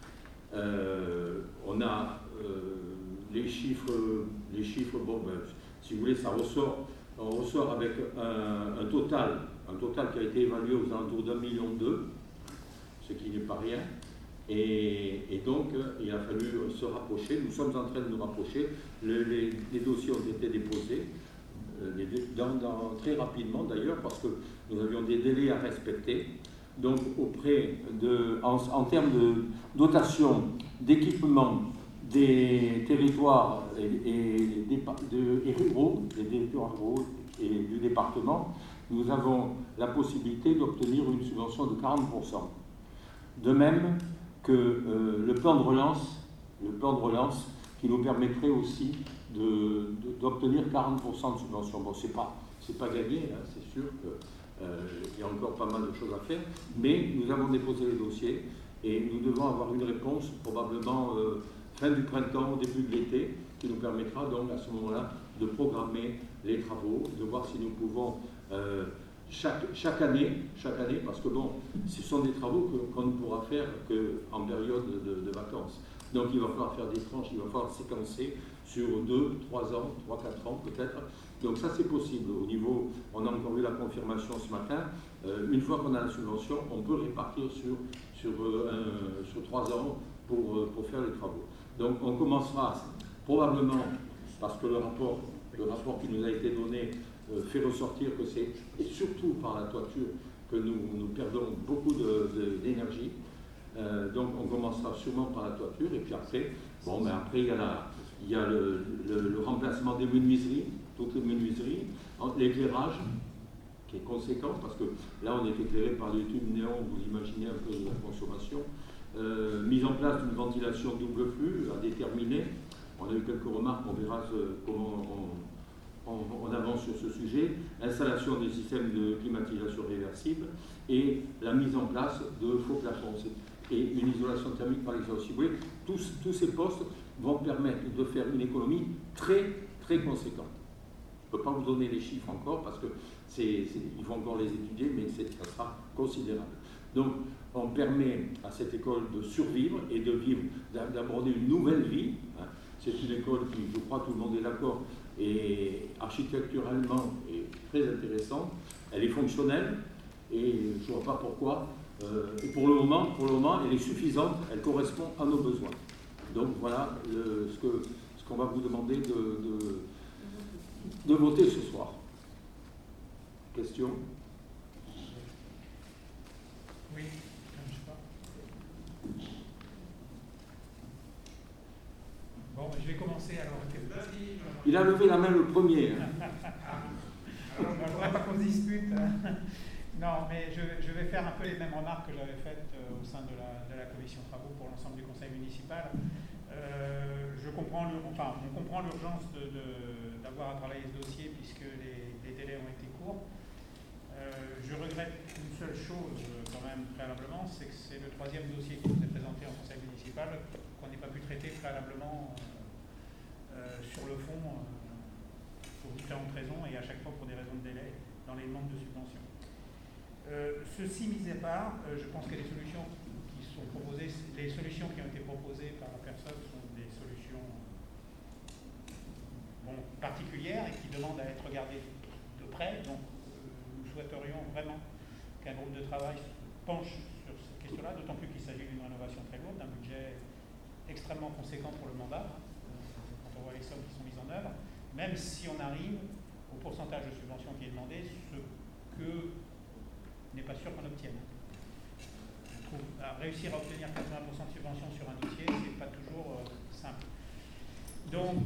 Speaker 10: On a les chiffres, bon, ben, si vous voulez, on ressort avec un total qui a été évalué aux alentours d'1,2 million, ce qui n'est pas rien. Et donc, il a fallu se rapprocher. Nous sommes en train de nous rapprocher. Les dossiers ont été déposés très rapidement d'ailleurs, parce que nous avions des délais à respecter. Donc, en termes de dotation, d'équipement des territoires et ruraux, des territoires ruraux et du département, nous avons la possibilité d'obtenir une subvention de 40%. De même que le plan de relance qui nous permettrait aussi d'obtenir 40% de subvention. Bon, c'est pas gagné, hein, c'est sûr qu'il y a encore pas mal de choses à faire, mais nous avons déposé les dossiers et nous devons avoir une réponse probablement fin du printemps, au début de l'été, qui nous permettra donc à ce moment-là de programmer les travaux, de voir si nous pouvons chaque année, parce que bon, ce sont des travaux qu'on ne pourra faire qu'en période de vacances. Donc il va falloir faire des tranches, il va falloir séquencer sur 2, 3 ans, 3, 4 ans peut-être. Donc ça c'est possible. Au niveau, on a encore eu la confirmation ce matin, une fois qu'on a la subvention, on peut répartir sur 3 ans pour faire les travaux. Donc on commencera probablement, parce que le rapport qui nous a été donné fait ressortir que c'est surtout par la toiture que nous perdons beaucoup d'énergie. Donc on commencera sûrement par la toiture et puis après, après il y a le remplacement des menuiseries, toutes les menuiseries, l'éclairage qui est conséquent parce que là on est éclairé par des tubes néons, vous imaginez un peu de la consommation. Mise en place d'une ventilation double flux à déterminer. On a eu quelques remarques, on verra comment on avance sur ce sujet. Installation des systèmes de climatisation réversible et la mise en place de faux plafonds et une isolation thermique par l'exhaust. Si vous voulez, tous ces postes vont permettre de faire une économie très très conséquente. Je ne peux pas vous donner les chiffres encore parce qu'il faut encore les étudier, mais ça sera considérable. Donc, on permet à cette école de survivre et de vivre, d'aborder une nouvelle vie. C'est une école qui, je crois, tout le monde est d'accord, est architecturalement est très intéressante. Elle est fonctionnelle et je ne vois pas pourquoi. Et pour le moment, elle est suffisante, elle correspond à nos besoins. Donc voilà ce qu'on va vous demander de voter ce soir. Question ?
Speaker 8: Oui, je sais pas. Bon, je vais commencer alors.
Speaker 10: Il a levé la main le premier.
Speaker 8: Alors, je ne voudrais pas qu'on se dispute. Non, mais je vais faire un peu les mêmes remarques que j'avais faites au sein de la commission travaux pour l'ensemble du conseil municipal. on comprend l'urgence d'avoir à travailler ce dossier puisque les délais ont été courts. Je regrette une seule chose quand même préalablement, c'est que c'est le troisième dossier qui nous est présenté en conseil municipal qu'on n'ait pas pu traiter préalablement sur le fond pour différentes raisons et à chaque fois pour des raisons de délai dans les demandes de subventions. Ceci mis à part, je pense que les solutions qui sont proposées, les solutions qui ont été proposées par la personne sont des solutions particulières et qui demandent à être regardées de près. Donc, nous souhaiterions vraiment qu'un groupe de travail se penche sur cette question-là, d'autant plus qu'il s'agit d'une rénovation très lourde, d'un budget extrêmement conséquent pour le mandat, quand on voit les sommes qui sont mises en œuvre, même si on arrive au pourcentage de subvention qui est demandé, ce que n'est pas sûr qu'on obtienne. Je trouve réussir à obtenir 80% de subvention sur un dossier, c'est pas toujours simple. Donc,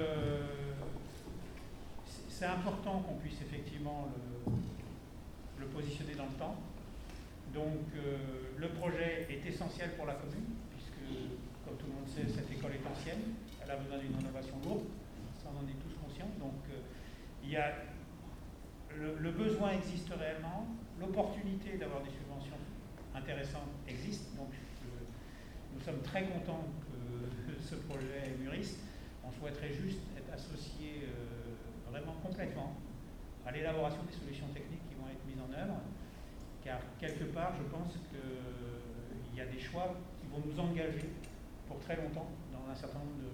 Speaker 8: c'est important qu'on puisse effectivement le positionner dans le temps. Donc, le projet est essentiel pour la commune, puisque, comme tout le monde sait, cette école est ancienne, elle a besoin d'une rénovation lourde, ça on en est tous conscients. Donc, il y a le besoin existe réellement, l'opportunité d'avoir des subventions intéressantes existe. Donc, nous sommes très contents que ce projet mûrisse. On souhaiterait juste être associé vraiment complètement à l'élaboration des solutions techniques qui vont être mises en œuvre, car quelque part, je pense qu'il y a des choix qui vont nous engager pour très longtemps dans un certain nombre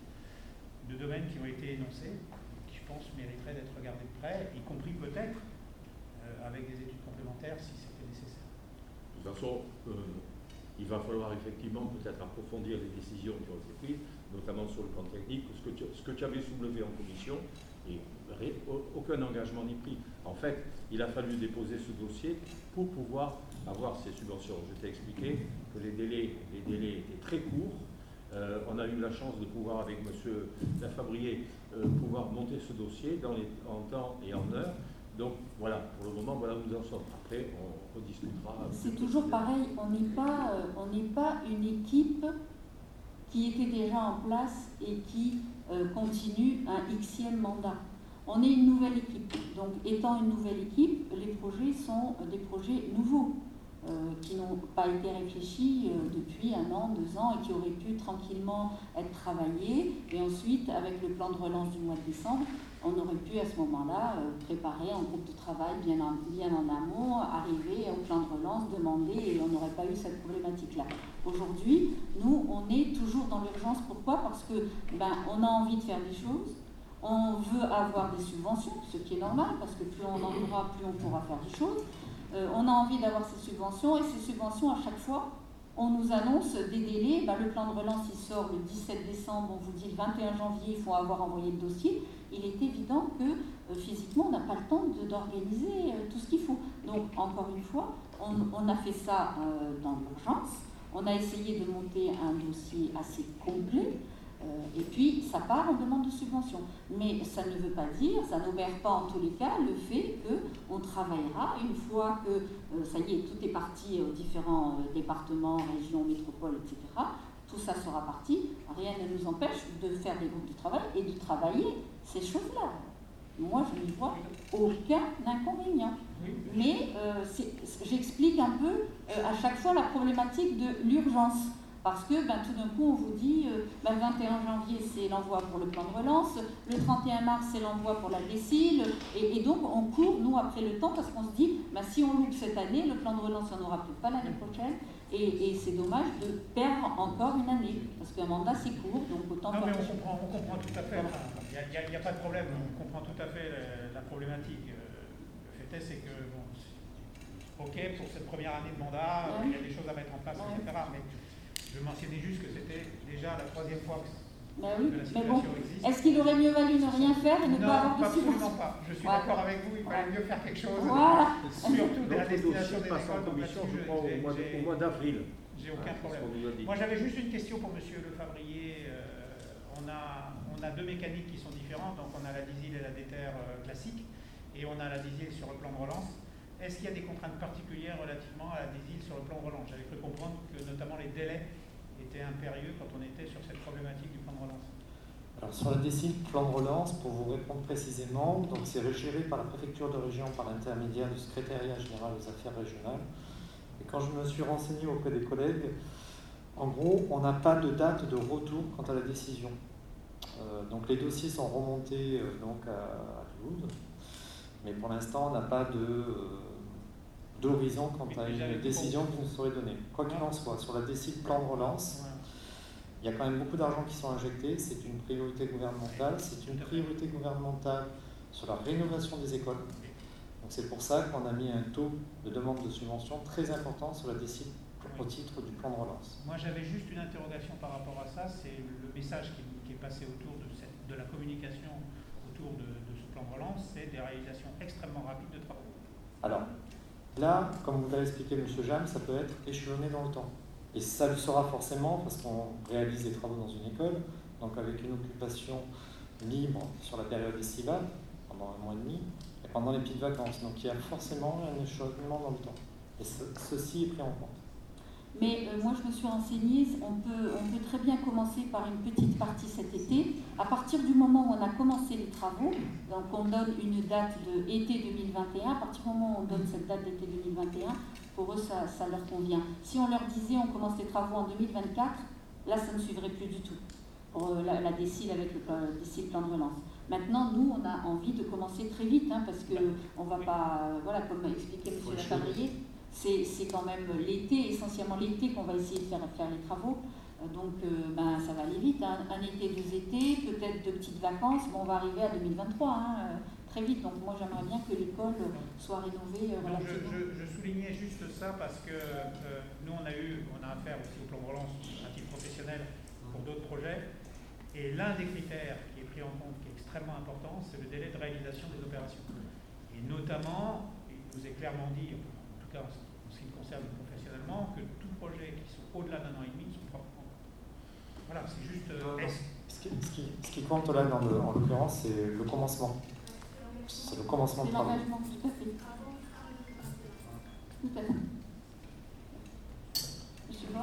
Speaker 8: de domaines qui ont été énoncés, qui je pense mériteraient d'être regardés de près, y compris peut-être avec des études complémentaires si c'était nécessaire.
Speaker 10: De toute façon, il va falloir effectivement peut-être approfondir les décisions qui ont été prises, notamment sur le plan technique, ce que tu avais soulevé en commission, et aucun engagement ni pris. En fait, il a fallu déposer ce dossier pour pouvoir avoir ces subventions. Je t'ai expliqué que les délais étaient très courts. On a eu la chance de pouvoir, avec M. Lafabrier, pouvoir monter ce dossier en temps et en heure. Donc voilà, pour le moment, voilà où nous en sommes. Après, on rediscutera.
Speaker 1: C'est toujours pareil, on n'est pas une équipe qui était déjà en place et qui continue un Xème mandat. On est une nouvelle équipe. Donc, étant une nouvelle équipe, les projets sont des projets nouveaux, qui n'ont pas été réfléchis depuis 1 an, 2 ans, et qui auraient pu tranquillement être travaillés. Et ensuite, avec le plan de relance du mois de décembre, on aurait pu à ce moment-là préparer un groupe de travail bien en amont, arriver au plan de relance, demander, et on n'aurait pas eu cette problématique-là. Aujourd'hui, nous, on est toujours dans l'urgence. Pourquoi ? Parce que on a envie de faire des choses, on veut avoir des subventions, ce qui est normal, parce que plus on en aura, plus on pourra faire des choses. On a envie d'avoir ces subventions, et ces subventions, à chaque fois, on nous annonce des délais. Le plan de relance, il sort le 17 décembre, on vous dit le 21 janvier, il faut avoir envoyé le dossier. Il est évident que physiquement, on n'a pas le temps d'organiser tout ce qu'il faut. Donc, encore une fois, on a fait ça dans l'urgence. On a essayé de monter un dossier assez complet. Et puis, ça part en demande de subvention. Mais ça ne veut pas dire, ça n'obère pas en tous les cas le fait qu'on travaillera une fois que, ça y est, tout est parti aux différents départements, régions, métropoles, etc. Tout ça sera parti. Rien ne nous empêche de faire des groupes de travail et de travailler ces choses-là. Moi, je n'y vois aucun inconvénient. Mais j'explique un peu à chaque fois la problématique de l'urgence. Parce que tout d'un coup, on vous dit, le 21 janvier, c'est l'envoi pour le plan de relance, le 31 mars, c'est l'envoi pour la décile, et donc on court, nous, après le temps, parce qu'on se dit, si on loupe cette année, le plan de relance, on n'aura peut-être pas l'année prochaine, et c'est dommage de perdre encore une année, parce qu'un mandat, c'est court, donc autant...
Speaker 8: Non, mais on comprend tout à fait, il n'y a pas de problème, on comprend tout à fait la problématique. Le fait est, c'est que, ok, pour cette première année de mandat, il y a des choses à mettre en place, etc., mais... Je mentionnais juste que c'était déjà la 3e fois que la situation existe.
Speaker 1: Est-ce qu'il aurait mieux valu ne rien faire et ne pas avoir de subvention ?
Speaker 8: Non, absolument pas. Je suis d'accord avec vous, il fallait mieux faire quelque chose.
Speaker 1: Voilà.
Speaker 8: Surtout de la destination des écoles.
Speaker 10: Au mois d'avril.
Speaker 8: J'ai aucun problème. Moi, j'avais juste une question pour M. Lefabrier. On a 2 mécaniques qui sont différentes. Donc, on a la diesel et la déterre classique. Et on a la diesel sur le plan de relance. Est-ce qu'il y a des contraintes particulières relativement à la diesel sur le plan de relance ? J'avais cru comprendre que notamment les délais était impérieux quand on était sur cette problématique du plan de relance?
Speaker 4: Alors sur la décile plan de relance, pour vous répondre précisément, donc c'est géré par la préfecture de région par l'intermédiaire du secrétariat général des affaires régionales. Et quand je me suis renseigné auprès des collègues, en gros, on n'a pas de date de retour quant à la décision. Donc les dossiers sont remontés donc à Toulouse, mais pour l'instant, on n'a pas d'horizon quant à une décision qui nous serait donnée. Quoi qu'il en soit, sur la décile plan de relance, il y a quand même beaucoup d'argent qui sont injectés, c'est une priorité gouvernementale, c'est une priorité gouvernementale sur la rénovation des écoles. Donc c'est pour ça qu'on a mis un taux de demande de subvention très important sur la décile au titre du plan de relance.
Speaker 8: Moi j'avais juste une interrogation par rapport à ça, c'est le message qui est passé autour de la communication autour de ce plan de relance, c'est des réalisations extrêmement rapides de travaux.
Speaker 4: Alors, là, comme vous l'avez expliqué M. Jam, ça peut être échelonné dans le temps. Et ça le sera forcément parce qu'on réalise des travaux dans une école, donc avec une occupation libre sur la période estivale, pendant un mois et demi, et pendant les petites vacances. Donc il y a forcément un échelonnement dans le temps. Et ceci est pris en compte.
Speaker 1: Mais moi, je me suis renseignée, on peut très bien commencer par une petite partie cet été. À partir du moment où on a commencé les travaux, donc on donne une date de été 2021, à partir du moment où on donne cette date d'été 2021, pour eux, ça leur convient. Si on leur disait on commence les travaux en 2024, là, ça ne suivrait plus du tout pour la décile avec le décile plan de relance. Maintenant, nous, on a envie de commencer très vite, parce qu'on ne va pas, voilà, comme expliquait M. Lafabrier, c'est quand même l'été, essentiellement l'été qu'on va essayer de faire les travaux. Donc, ça va aller vite. Un été, 2 étés, peut-être 2 petites vacances. Bon, on va arriver à 2023, très vite. Donc, moi, j'aimerais bien que l'école soit rénovée relativement.
Speaker 8: Je soulignais juste ça parce que nous, on a affaire aussi au plan de relance à titre professionnel pour d'autres projets. Et l'un des critères qui est pris en compte, qui est extrêmement important, c'est le délai de réalisation des opérations. Et notamment, il nous est clairement dit, en tout cas en ce qui me concerne professionnellement, que tous projets qui sont au-delà d'1 an et demi ne sont pas pris en compte. Voilà, c'est juste...
Speaker 4: Ce qui compte là, en l'occurrence, c'est le commencement. C'est le commencement de travaux.
Speaker 1: L'engagement, tout à fait. Tout à fait. Monsieur Bois ?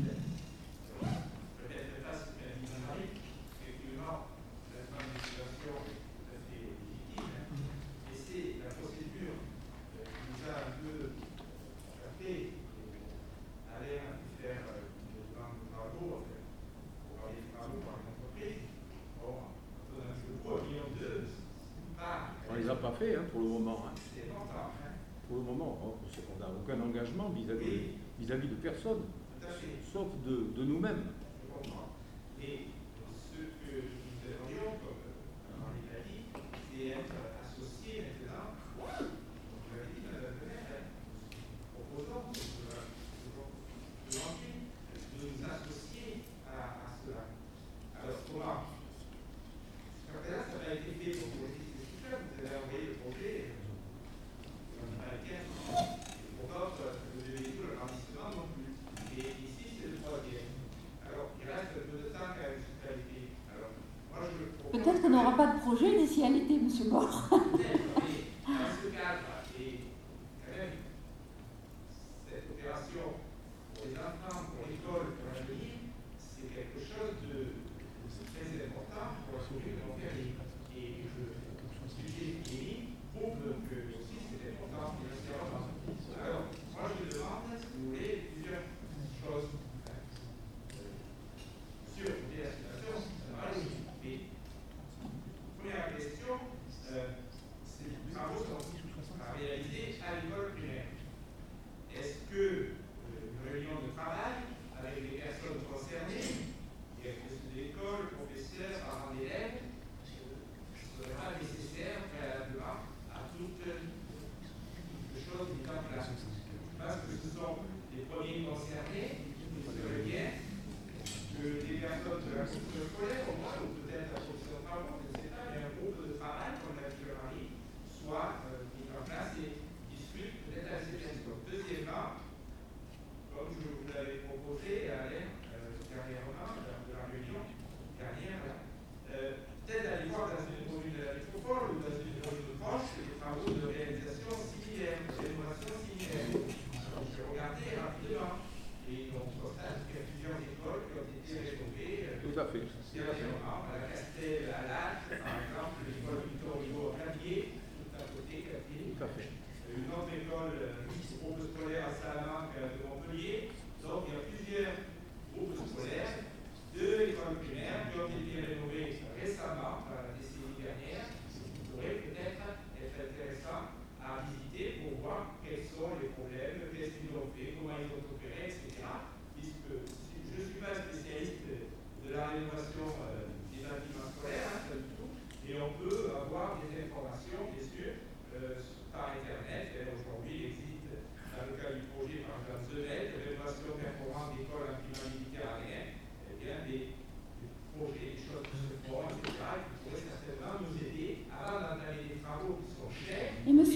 Speaker 10: On les a pas fait pour le moment. Pour le moment, on n'a aucun engagement vis-à-vis de personne, sauf de nous-mêmes.
Speaker 2: Et ce que nous aimerions, comme Henri l'a dit, c'est être associés maintenant, comme vous l'avez dit, Madame le maire, proposant de nous associer à cela. Alors, comment? Quand là, ça n'a été fait pour vous aussi, vous avez envoyé le projet américain, pour d'autres, vous avez dit l'arrondissement non plus. Et ici, c'est le 3e. Alors, il reste un peu de temps à la municipalité. Alors, moi, je le propose.
Speaker 1: Peut-être qu'on n'aura pas de projet d'ici à l'été, M. Bord.
Speaker 2: Peut-être, mais dans ce cadre, et quand même, cette opération pour les enfants, pour l'école, pour l'avenir, c'est quelque chose de très important pour la commune de Montpellier. Et le sujet qui est mis prouve que aussi c'est important financièrement. Alors, moi, je demande, si vous voulez, plusieurs choses. Sur la situation, ça va aller. Mais, première question, ces travaux sont à réaliser à l'école primaire. Est-ce que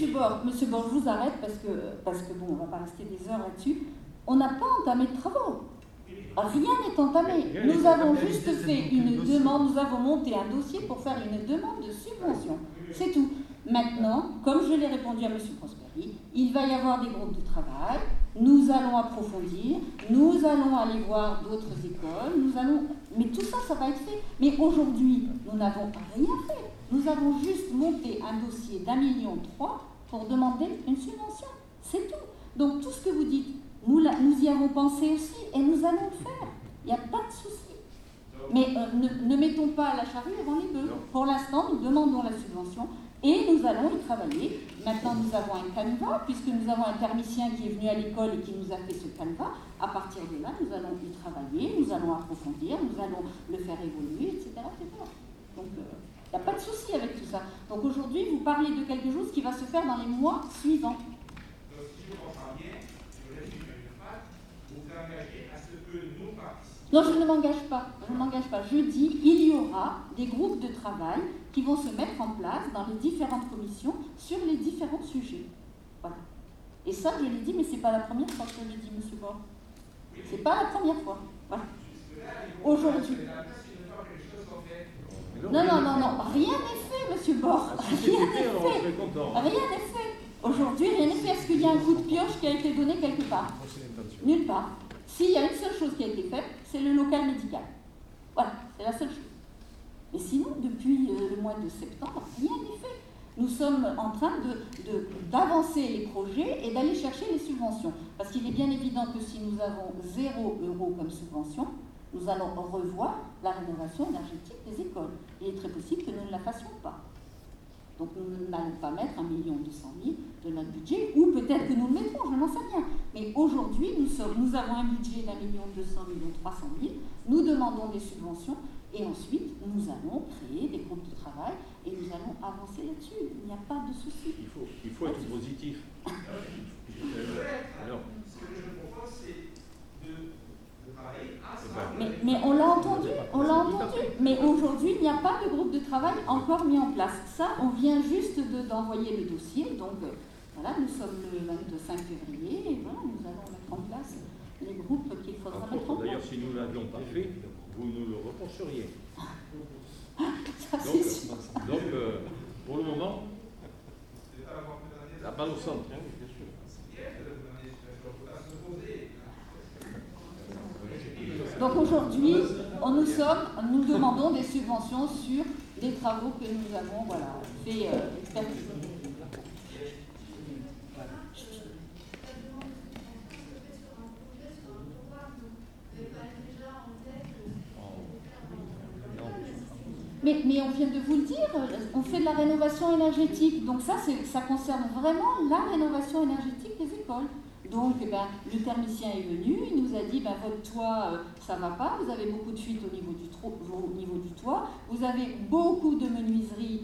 Speaker 1: Bord, je vous arrête parce que bon, on ne va pas rester des heures là-dessus. On n'a pas entamé de travaux. Rien n'est entamé. Nous avons juste fait une demande, nous avons monté un dossier pour faire une demande de subvention. C'est tout. Maintenant, comme je l'ai répondu à M. Prosperi, il va y avoir des groupes de travail, nous allons approfondir, nous allons aller voir d'autres écoles, mais tout ça, ça va être fait. Mais aujourd'hui, nous n'avons rien fait. Nous avons juste monté un dossier d'1,3 million pour demander une subvention. C'est tout. Donc tout ce que vous dites, nous y avons pensé aussi et nous allons le faire. Il n'y a pas de souci. Mais ne mettons pas la charrue avant les bœufs. Pour l'instant, nous demandons la subvention et nous allons y travailler. Maintenant, nous avons un canevas, puisque nous avons un thermicien qui est venu à l'école et qui nous a fait ce canevas. À partir de là, nous allons y travailler, nous allons approfondir, nous allons le faire évoluer, etc. Donc, il n'y a pas de souci avec tout ça. Donc aujourd'hui, vous parlez de quelque chose qui va se faire dans les mois suivants.
Speaker 2: Donc, si je comprends bien, je résume une phrase, vous vous engagez à ce que nous participions.
Speaker 1: Non, je ne m'engage pas. Je dis, il y aura des groupes de travail qui vont se mettre en place dans les différentes commissions sur les différents sujets. Voilà. Et ça, je l'ai dit, mais ce n'est pas la première fois que je l'ai dit, M. Bord. Ce n'est pas la première fois. Voilà. Aujourd'hui. Non, rien n'est fait, M. Bord. Rien n'est fait. Aujourd'hui, rien n'est fait. Est-ce qu'il y a un coup de pioche qui a été donné quelque part? Nulle part. S'il y a une seule chose qui a été faite, c'est le local médical. Voilà, c'est la seule chose. Mais sinon, depuis le mois de septembre, rien n'est fait. Nous sommes en train d'avancer les projets et d'aller chercher les subventions. Parce qu'il est bien évident que si nous avons 0 € comme subvention, nous allons revoir la rénovation énergétique des écoles. Il est très possible que nous ne la fassions pas. Donc nous n'allons pas mettre 1,2 million de notre budget, ou peut-être que nous le mettrons, je n'en sais rien. Mais aujourd'hui, nous avons un budget d'1,2 million, 300 000, nous demandons des subventions, et ensuite nous allons créer des groupes de travail, et nous allons avancer là-dessus. Il n'y a pas de souci.
Speaker 10: Il faut être positif.
Speaker 2: Alors, ce que je propose, c'est de travailler ensemble.
Speaker 1: Mais on l'a entendu. Mais aujourd'hui, il n'y a pas de groupe de travail encore mis en place. Ça, on vient juste d'envoyer le dossier. Donc, voilà, nous sommes le 25 février et voilà, nous allons mettre en place les groupes qu'il faudra mettre en place.
Speaker 10: D'ailleurs, si nous ne l'avions pas fait, vous nous le reprocheriez.
Speaker 1: Ça, c'est sûr.
Speaker 10: Donc, pour le moment, la balle au centre.
Speaker 1: Donc aujourd'hui, nous demandons des subventions sur des travaux que nous avons fait expertiser. Mais on vient de vous le dire, on fait de la rénovation énergétique. Donc ça concerne vraiment la rénovation énergétique des écoles. Donc, le thermicien est venu, il nous a dit, votre toit, ça ne va pas, vous avez beaucoup de fuites au niveau du toit, vous avez beaucoup de menuiseries,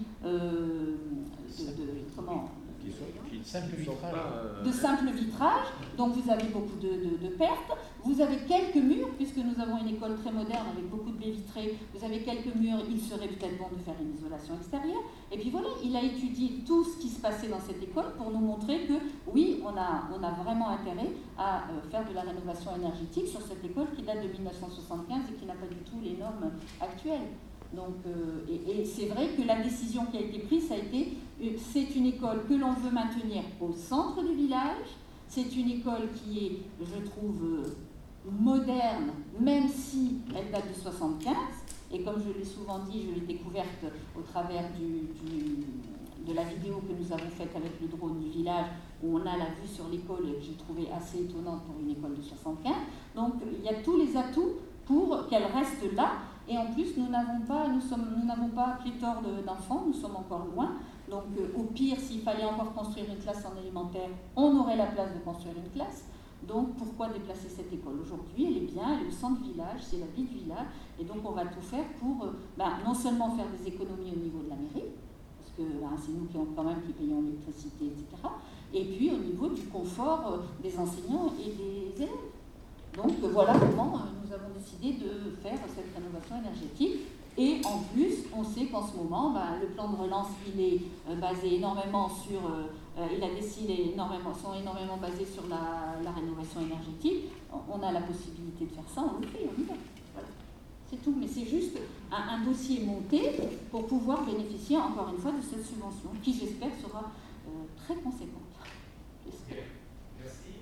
Speaker 1: de simple vitrage, donc vous avez beaucoup de pertes, vous avez quelques murs, puisque nous avons une école très moderne avec beaucoup de baies vitrées, vous avez quelques murs, il serait peut-être bon de faire une isolation extérieure. Et puis voilà, il a étudié tout ce qui se passait dans cette école pour nous montrer que oui, on a vraiment intérêt à faire de la rénovation énergétique sur cette école qui date de 1975 et qui n'a pas du tout les normes actuelles. Donc, et c'est vrai que la décision qui a été prise, ça a été, c'est une école que l'on veut maintenir au centre du village, c'est une école qui est, je trouve, moderne, même si elle date de 75, et comme je l'ai souvent dit, je l'ai découverte au travers de la vidéo que nous avons faite avec le drone du village, où on a la vue sur l'école et que j'ai trouvé assez étonnante pour une école de 75. Donc, il y a tous les atouts pour qu'elle reste là. Et en plus, nous n'avons pas pléthore d'enfants, nous sommes encore loin. Donc, au pire, s'il fallait encore construire une classe en élémentaire, on aurait la place de construire une classe. Donc, pourquoi déplacer cette école? Aujourd'hui, elle est bien, elle est au centre du village, c'est la vie du village. Et donc, on va tout faire pour non seulement faire des économies au niveau de la mairie, parce que c'est nous qui payons l'électricité, etc. Et puis, au niveau du confort des enseignants et des élèves. Donc voilà comment nous avons décidé de faire cette rénovation énergétique Et en plus, on sait qu'en ce moment, le plan de relance, il est basé énormément sur, il a décidé sont énormément basés sur la rénovation énergétique. On a la possibilité de faire ça, on le fait, on y va. Voilà. C'est tout, mais c'est juste un dossier monté pour pouvoir bénéficier, encore une fois, de cette subvention, qui j'espère sera très conséquente. J'espère.
Speaker 2: Merci.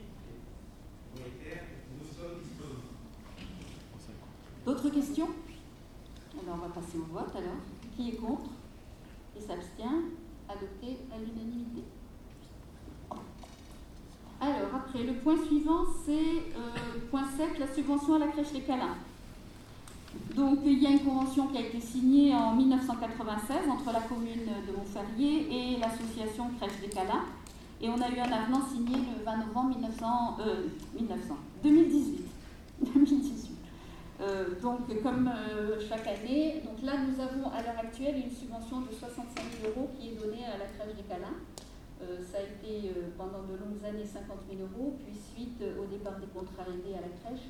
Speaker 2: Nous sommes disponibles.
Speaker 1: D'autres questions? Alors, on va passer au vote alors. Qui est contre? Qui s'abstient? Adopté à l'unanimité. Alors, après, le point suivant, c'est point 7, la subvention à la crèche Les Câlins. Donc, il y a une convention qui a été signée en 1996 entre la commune de Montferrier et l'association Crèche des Câlins. Et on a eu un avenant signé le 20 novembre 2018. Donc, comme chaque année, donc là, nous avons à l'heure actuelle une subvention de 65 000 € qui est donnée à la crèche des Câlins. Ça a été pendant de longues années 50 000 €, puis suite au départ des contrats aidés à la crèche,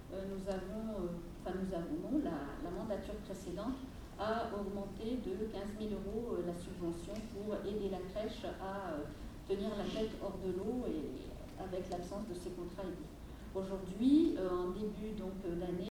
Speaker 1: la mandature précédente a augmenté de 15 000 € la subvention pour aider la crèche à tenir la tête hors de l'eau et avec l'absence de ces contrats aidés. Aujourd'hui, en début d'année,